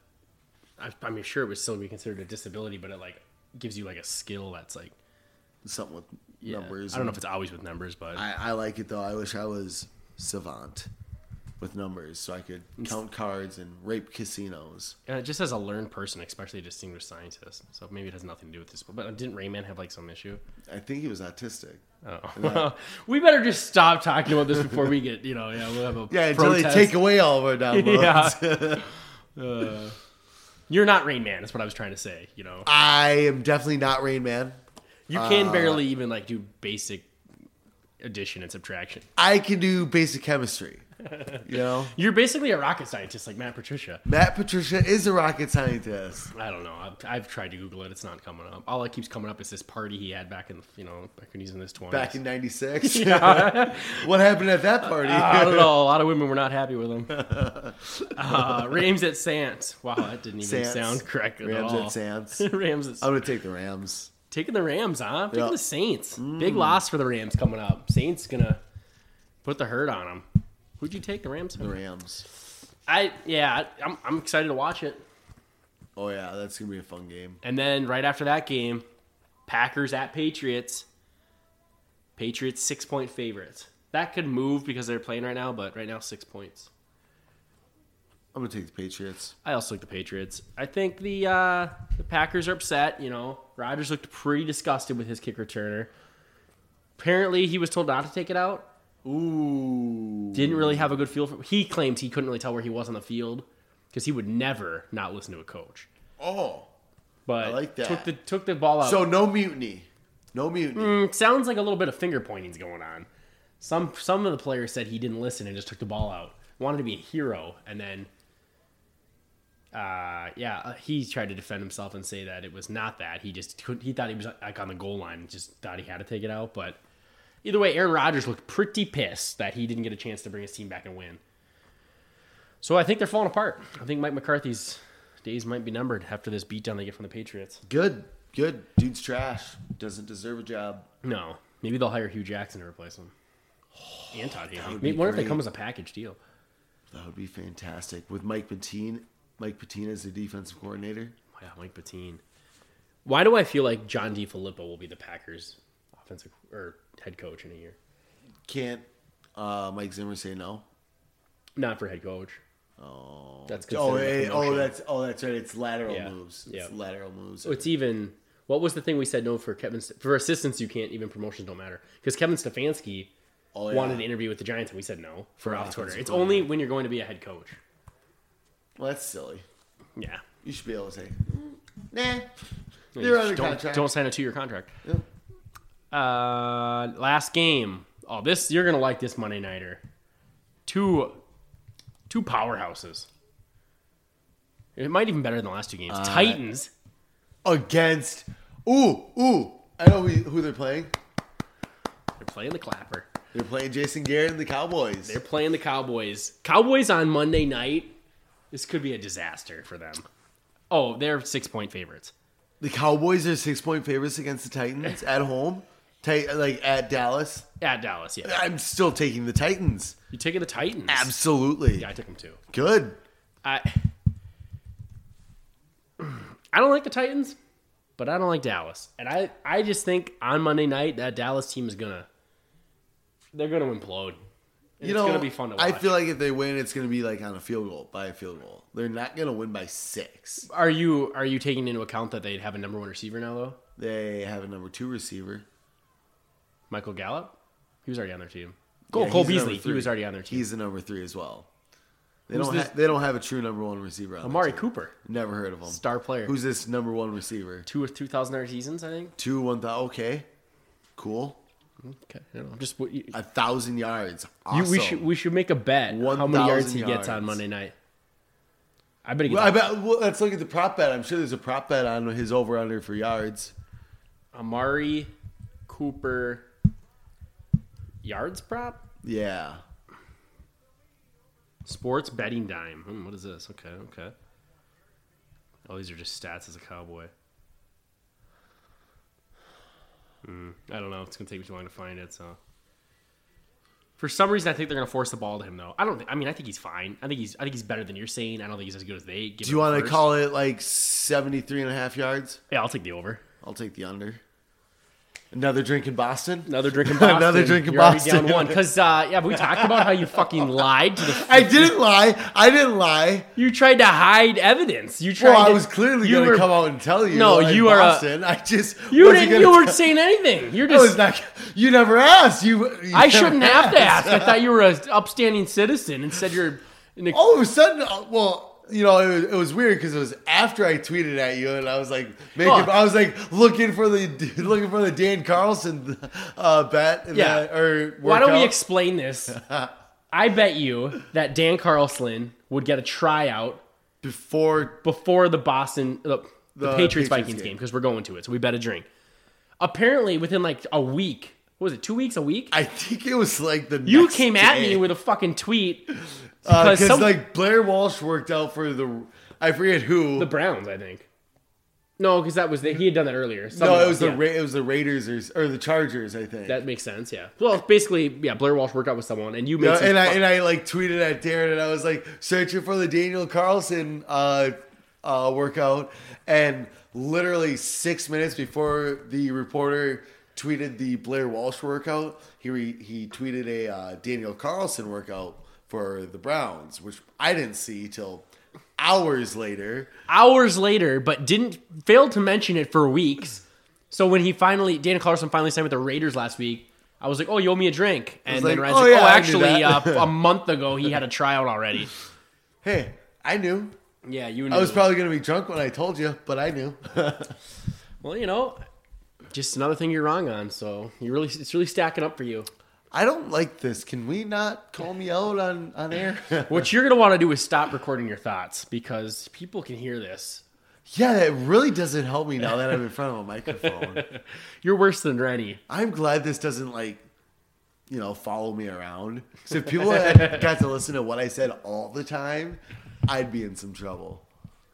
I'm sure it would still be considered a disability, but it like gives you like a skill that's like something with numbers. I don't know if it's always with numbers, but I like it though. I wish I was savant with numbers so I could count cards and rape casinos. And it just as a learned person, especially a distinguished scientist. So maybe it has nothing to do with this. But didn't Rayman have like some issue? I think he was autistic. Oh, well, we better just stop talking about this before we get we'll have a until they take away all of our downloads. Yeah. You're not Rain Man. That's what I was trying to say. I am definitely not Rain Man. You can barely even like do basic addition and subtraction. I can do basic chemistry. You're basically a rocket scientist like Matt Patricia. Matt Patricia is a rocket scientist. I don't know. I've tried to Google it. It's not coming up. All that keeps coming up is this party he had back in back when he was in his 20s. Back in '96. Yeah. What happened at that party? I don't know. A lot of women were not happy with him. Rams at Saints. Wow, that didn't even sound correct at all. Rams at Saints. Rams at. I'm gonna take the Rams. Taking the Rams, huh? Taking the Saints. Big loss for the Rams coming up. Saints gonna put the hurt on them. Who'd you take? The Rams? The Rams. I'm excited to watch it. Oh yeah, that's gonna be a fun game. And then right after that game, Packers at Patriots. Patriots 6-point favorites. That could move because they're playing right now, but right now 6 points. I'm gonna take the Patriots. I also like the Patriots. I think the Packers are upset. Rodgers looked pretty disgusted with his kick returner. Apparently, he was told not to take it out. Ooh. Didn't really have a good feel for. He claimed he couldn't really tell where he was on the field because he would never not listen to a coach. Oh, But I like that. Took the ball out. So no mutiny. No mutiny. Sounds like a little bit of finger pointing's going on. Some of the players said he didn't listen and just took the ball out. Wanted to be a hero, and then he tried to defend himself and say that it was not that. He thought he was like on the goal line and just thought he had to take it out. But either way, Aaron Rodgers looked pretty pissed that he didn't get a chance to bring his team back and win. So I think they're falling apart. I think Mike McCarthy's days might be numbered after this beatdown they get from the Patriots. Good. Dude's trash. Doesn't deserve a job. No. Maybe they'll hire Hugh Jackson to replace him. And Todd Haley. be What if they great. come as a package deal? That would be fantastic. With Mike Patine as the defensive coordinator. Yeah, Mike Patine. Why do I feel like John DeFilippo will be the Packers' offensive or head coach in a year? Can't Mike Zimmer say no? Not for head coach. Oh, That's that's considered right. It's lateral Yeah. moves. Yeah. It's lateral moves. So it's even. What was the thing we said no for Kevin? For assistants, you can't even promotions don't matter because Kevin Stefanski wanted to interview with the Giants and we said no for offensive coordinator. It's only when you're going to be a head coach. Well, that's silly. Yeah. You should be able to say, nah. You They're just under contract. Don't sign a 2-year contract. Yep. Last game. Oh, you're gonna like this Monday nighter. Two powerhouses. It might even better than the last two games. Titans Against. Ooh. I know who they're playing. They're playing the Clapper. They're playing Jason Garrett and the Cowboys. They're playing the Cowboys. Cowboys on Monday night. This could be a disaster for them. Oh, they're 6-point favorites. The Cowboys are 6-point favorites against the Titans at home. At Dallas. At Dallas, yeah. I'm still taking the Titans. You taking the Titans? Absolutely. Yeah, I took them too. Good. I don't like the Titans, but I don't like Dallas. And I just think on Monday night that Dallas team is they're gonna implode. And it's gonna be fun to watch. I feel like if they win, it's gonna be like on a field goal. They're not gonna win by 6. Are you taking into account that they have a number 1 receiver now though? They have a number 2 receiver. Michael Gallup? He was already on their team. Yeah, Cole he's the Beasley, number he 3. was already on their team. He's the number 3 as well. They Who's don't have a true number 1 receiver on Amari their team. Cooper, Never heard of him. star player. Who's this number 1 receiver? 2,000-yard seasons, I think. 1,000. Okay, cool. Okay, I don't know. Just what 1,000 yards. Awesome. we should make a bet how many yards 1,000 he gets on yards. Monday night. I bet he gets Well, I bet. Well, let's look at the prop bet. I'm sure there's a prop bet on his over under for yards. Amari Cooper yards prop. Yeah. Sports betting dime. What is this? Okay. Oh, these are just stats as a Cowboy. I don't know. It's gonna take me too long to find it. So, for some reason, I think they're gonna force the ball to him. Though I think he's fine. I think he's better than you're saying. I don't think he's as good as they. Do you want to call it like 73.5 yards? Yeah, I'll take the over. I'll take the under. Another drink in Boston. Another drink in Boston. Another drink in You're already Boston. down 1. Because we talked about how you fucking lied to the. I didn't lie. You tried to hide evidence. I was clearly going to come out and tell you. No, in you are Boston. I just You weren't saying anything. You're just. You never asked. I shouldn't have to ask. I thought you were an upstanding citizen and said you're. All of a sudden, it was weird because it was after I tweeted at you, and I was like, I was like looking for the Dan Carlson bet. Why don't we explain this? I bet you that Dan Carlson would get a tryout before the Boston the Patriots Vikings game because we're going to it. So we bet a drink. Apparently, within like a week, what was it? 2 weeks? A week? I think it was like the. You next came day. at me with a fucking tweet. Because Blair Walsh worked out for I forget who. The Browns, I think. No, because he had done that earlier. It was the Raiders or the Chargers, I think. That makes sense, yeah. Well, basically, Blair Walsh worked out with someone, and you made I like tweeted at Darren, and I was like searching for the Daniel Carlson workout, and literally 6 minutes before the reporter tweeted the Blair Walsh workout, he tweeted a Daniel Carlson workout for the Browns, which I didn't see till hours later, but failed to mention it for weeks. So when Daniel Carlson finally signed with the Raiders last week, I was like, "Oh, you owe me a drink," and then like, Ryan's "Oh, like, yeah, "Oh, I knew actually, that." a month ago he had a tryout already." Hey, I knew. Yeah, you knew. I was probably going to be drunk when I told you, but I knew. Well, just another thing you're wrong on. So it's really stacking up for you. I don't like this. Can we not call me out on air? What you're gonna want to do is stop recording your thoughts because people can hear this. Yeah, that really doesn't help me now that I'm in front of a microphone. You're worse than Rennie. I'm glad this doesn't follow me around. Because if people had got to listen to what I said all the time, I'd be in some trouble.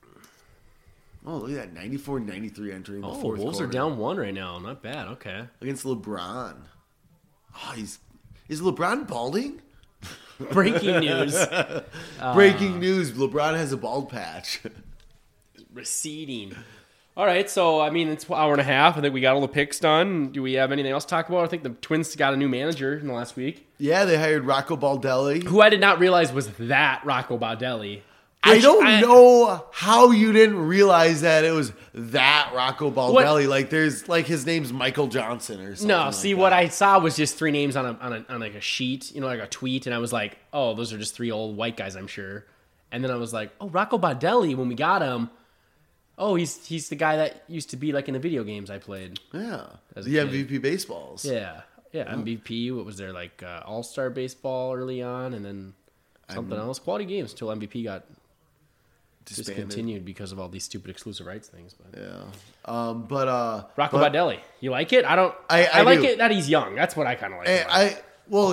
Oh, look at that. 94-93 entering the fourth Wolves quarter. are down 1 right now. Not bad. Okay. Against LeBron. Oh, is LeBron balding? Breaking news. Breaking news. LeBron has a bald patch. Receding. All right, so, it's an hour and a half. I think we got all the picks done. Do we have anything else to talk about? I think the Twins got a new manager in the last week. Yeah, they hired Rocco Baldelli. Who I did not realize was that Rocco Baldelli. I don't know how you didn't realize that it was that Rocco Baldelli. Like his name's Michael Johnson or something. No, see, what I saw was just 3 names on like a sheet, like a tweet, and I was like, oh, those are just 3 old white guys, I'm sure. And then I was like, oh, Rocco Baldelli, when we got him, oh, he's the guy that used to be like in the video games I played. Yeah, as the a kid. MVP baseballs. Yeah, MVP. What was there, like All-Star Baseball early on, and then something else? Quality games until MVP got discontinued because of all these stupid exclusive rights things. But yeah, Rocco Baldelli, you like it? I like it that he's young. That's what I kind of like.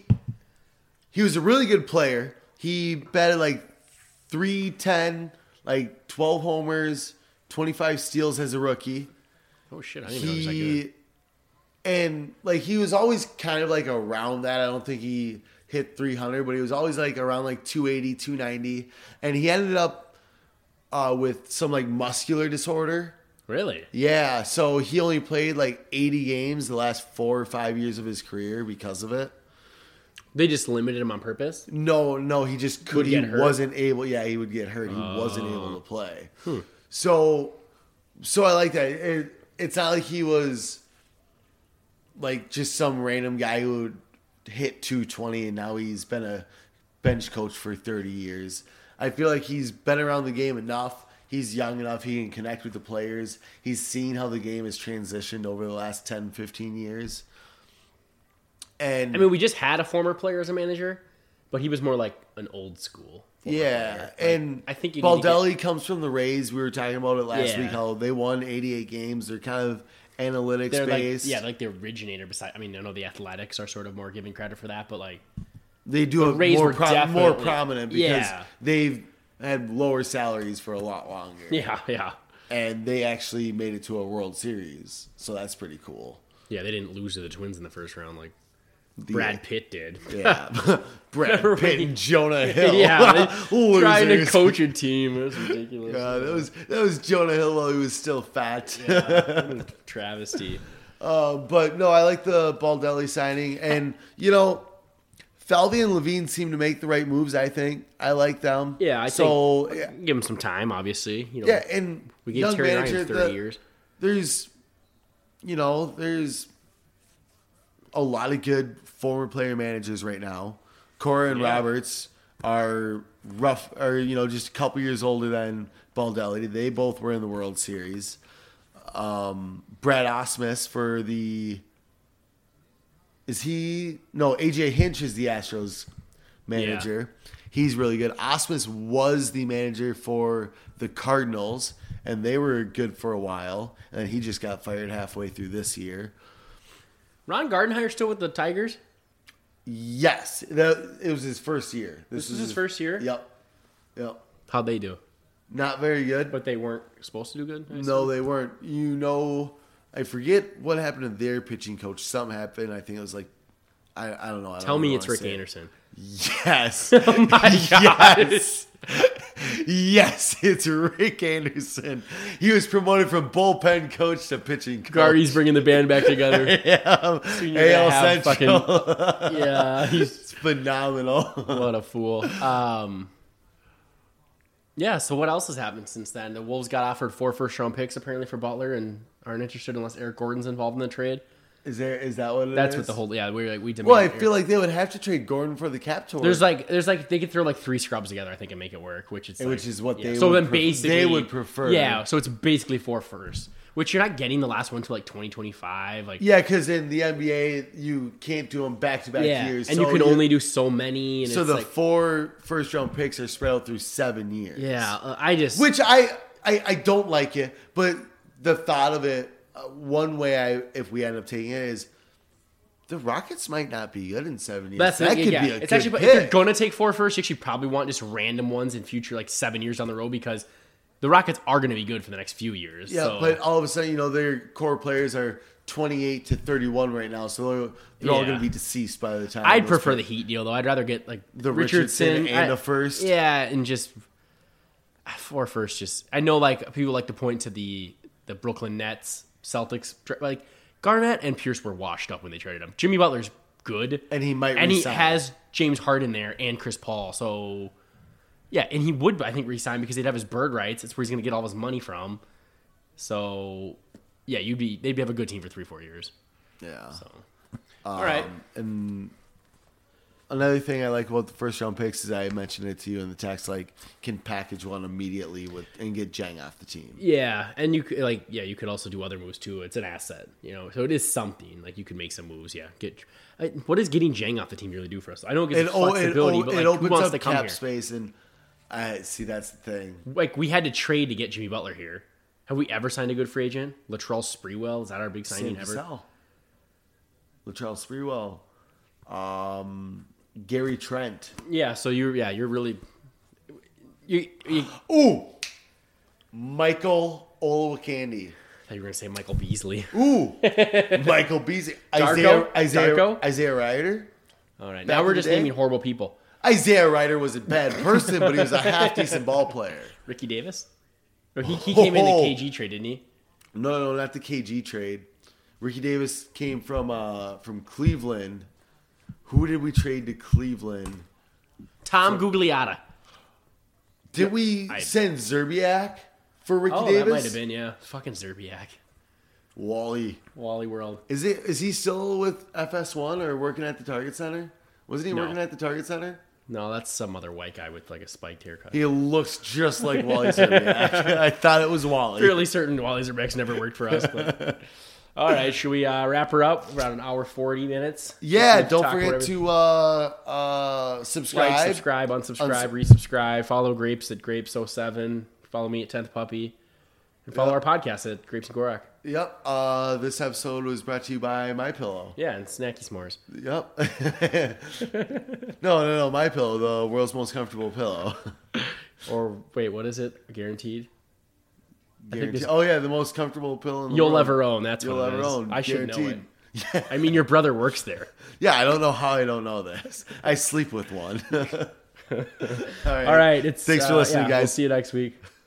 He was a really good player. He batted like .310, like 12 homers, 25 steals as a rookie. Oh shit! I didn't know he was that good. And like he was always kind of like around that. I don't think he hit 300, but he was always like around like 280, 290, and he ended up with some like muscular disorder. Really? Yeah, so he only played like 80 games the last 4 or 5 years of his career because of it. They just limited him on purpose? No, he just could. He wasn't able. Yeah, he would get hurt. He wasn't able to play. So I like that. It's not like he was like just some random guy who would hit 220 and now he's been a bench coach for 30 years. I feel like he's been around the game enough. He's young enough. He can connect with the players. He's seen how the game has transitioned over the last 10, 15 years. And we just had a former player as a manager, but he was more like an old school. Yeah, and I think Baldelli comes from the Rays. We were talking about it last week, how they won 88 games. They're kind of analytics based. Like the originator. I know the Athletics are sort of more giving credit for that, but like they do a more prominent because they've had lower salaries for a lot longer. Yeah. And they actually made it to a World Series, so that's pretty cool. Yeah, they didn't lose to the Twins in the first round like Brad Pitt did. Yeah. Brad Pitt and Jonah Hill. Yeah. Trying to coach a team. It was ridiculous. That was Jonah Hill while he was still fat. Yeah. Travesty. But no, I like the Baldelli signing. And, Falvey and Levine seem to make the right moves, I think. I like them. Yeah, I think give them some time, obviously. And we gave Terry Ryan 30 years. There's a lot of good former player managers right now. Cora and Roberts are just a couple years older than Baldelli. They both were in the World Series. Brad Ausmus for AJ Hinch is the Astros manager. Yeah. He's really good. Ausmus was the manager for the Cardinals, and they were good for a while, and he just got fired halfway through this year. Ron Gardenhire still with the Tigers? Yes. It was his first year. This was his first year? Yep. How'd they do? Not very good. But they weren't supposed to do good? No, they weren't. I forget what happened to their pitching coach. Something happened. I think it was like, I don't know. Tell me it's Rick Anderson. Yes. Oh my God. Yes, it's Rick Anderson. He was promoted from bullpen coach to pitching coach. Gardy's bringing the band back together. AL Central. He's phenomenal. What a fool. So what else has happened since then? The Wolves got offered 4 first-round picks apparently for Butler and aren't interested unless Eric Gordon's involved in the trade. Is that what it is? That's what the whole we demand. Well, I feel like they would have to trade Gordon for the cap tour. There's like they could throw like 3 scrubs together, I think, and make it work, which is what they so would then basically they would prefer. Yeah, so it's basically 4 firsts, which you're not getting the last one till like 2025. Like because in the NBA you can't do them back to back years, and so you can only do so many. And so it's the like, 4 first round picks are spread out through 7 years. Yeah, which I don't like it, but the thought of it, one way if we end up taking it is. The Rockets might not be good in 7 years. That could be a good actually, pick. If you're gonna take 4 firsts, you actually probably want just random ones in future, like 7 years down the road, because the Rockets are gonna be good for the next few years. Yeah, so. But all of a sudden, their core players are 28 to 31 right now, so they're all gonna be deceased by the time. I'd prefer the Heat deal though. I'd rather get like the Richardson and a first. Yeah, and just 4 firsts. Just I know like people like to point to the Brooklyn Nets, Celtics, like. Garnett and Pierce were washed up when they traded him. Jimmy Butler's good. And he might And resign. he has James Harden there and Chris Paul. So, yeah, and he would, I think, resign because they'd have his bird rights. That's where he's going to get all his money from. So, yeah, they'd have a good team for 3-4 years. Yeah. So, all right. And another thing I like about the first round picks is I mentioned it to you in the text, like can package one immediately and get Jang off the team. Yeah, and you could you could also do other moves too. It's an asset, so it is something. Like you could make some moves. Yeah, what does getting Jang off the team really do for us? I know it gives flexibility, but like, it opens who wants up to come cap here? space, and I see that's the thing. Like we had to trade to get Jimmy Butler here. Have we ever signed a good free agent? Latrell Sprewell, is that our big signing ever? Latrell Sprewell. Gary Trent. Yeah, so you're really you Ooh, Michael Olowokandi. I thought you were gonna say Michael Beasley. Ooh, Michael Beasley. Isaiah Ryder. All right, now we're just naming horrible people. Isaiah Ryder was a bad person, but he was a half decent ball player. Ricky Davis. Or he came in the KG trade, didn't he? No, not the KG trade. Ricky Davis came from Cleveland. Who did we trade to Cleveland? Tom Gugliotta. Did we send Zerbiak for Ricky Davis? That might have been, yeah. Fucking Zerbiak. Wally World. Is he still with FS1 or working at the Target Center? Wasn't he working at the Target Center? No, that's some other white guy with like a spiked haircut. He looks just like Wally Zerbiak. I thought it was Wally. Fairly certain Wally Zerbiak's never worked for us, but... All right, should we wrap her up? About an hour 40 minutes. Yeah, don't forget to subscribe. Like, subscribe, unsubscribe, resubscribe. Follow Grapes at Grapes07. Follow me at 10th Puppy. And follow our podcast at Grapes and Gorak. Yep. This episode was brought to you by MyPillow. Yeah, and Snacky S'mores. Yep. No, MyPillow, the world's most comfortable pillow. Or, wait, what is it? Guaranteed? The most comfortable pillow in the world. You'll ever own. That's what You'll it ever is. own. I should Guaranteed. know it. I mean, your brother works there. Yeah, I don't know how I don't know this. I sleep with one. All right. Thanks for listening, guys. We'll see you next week.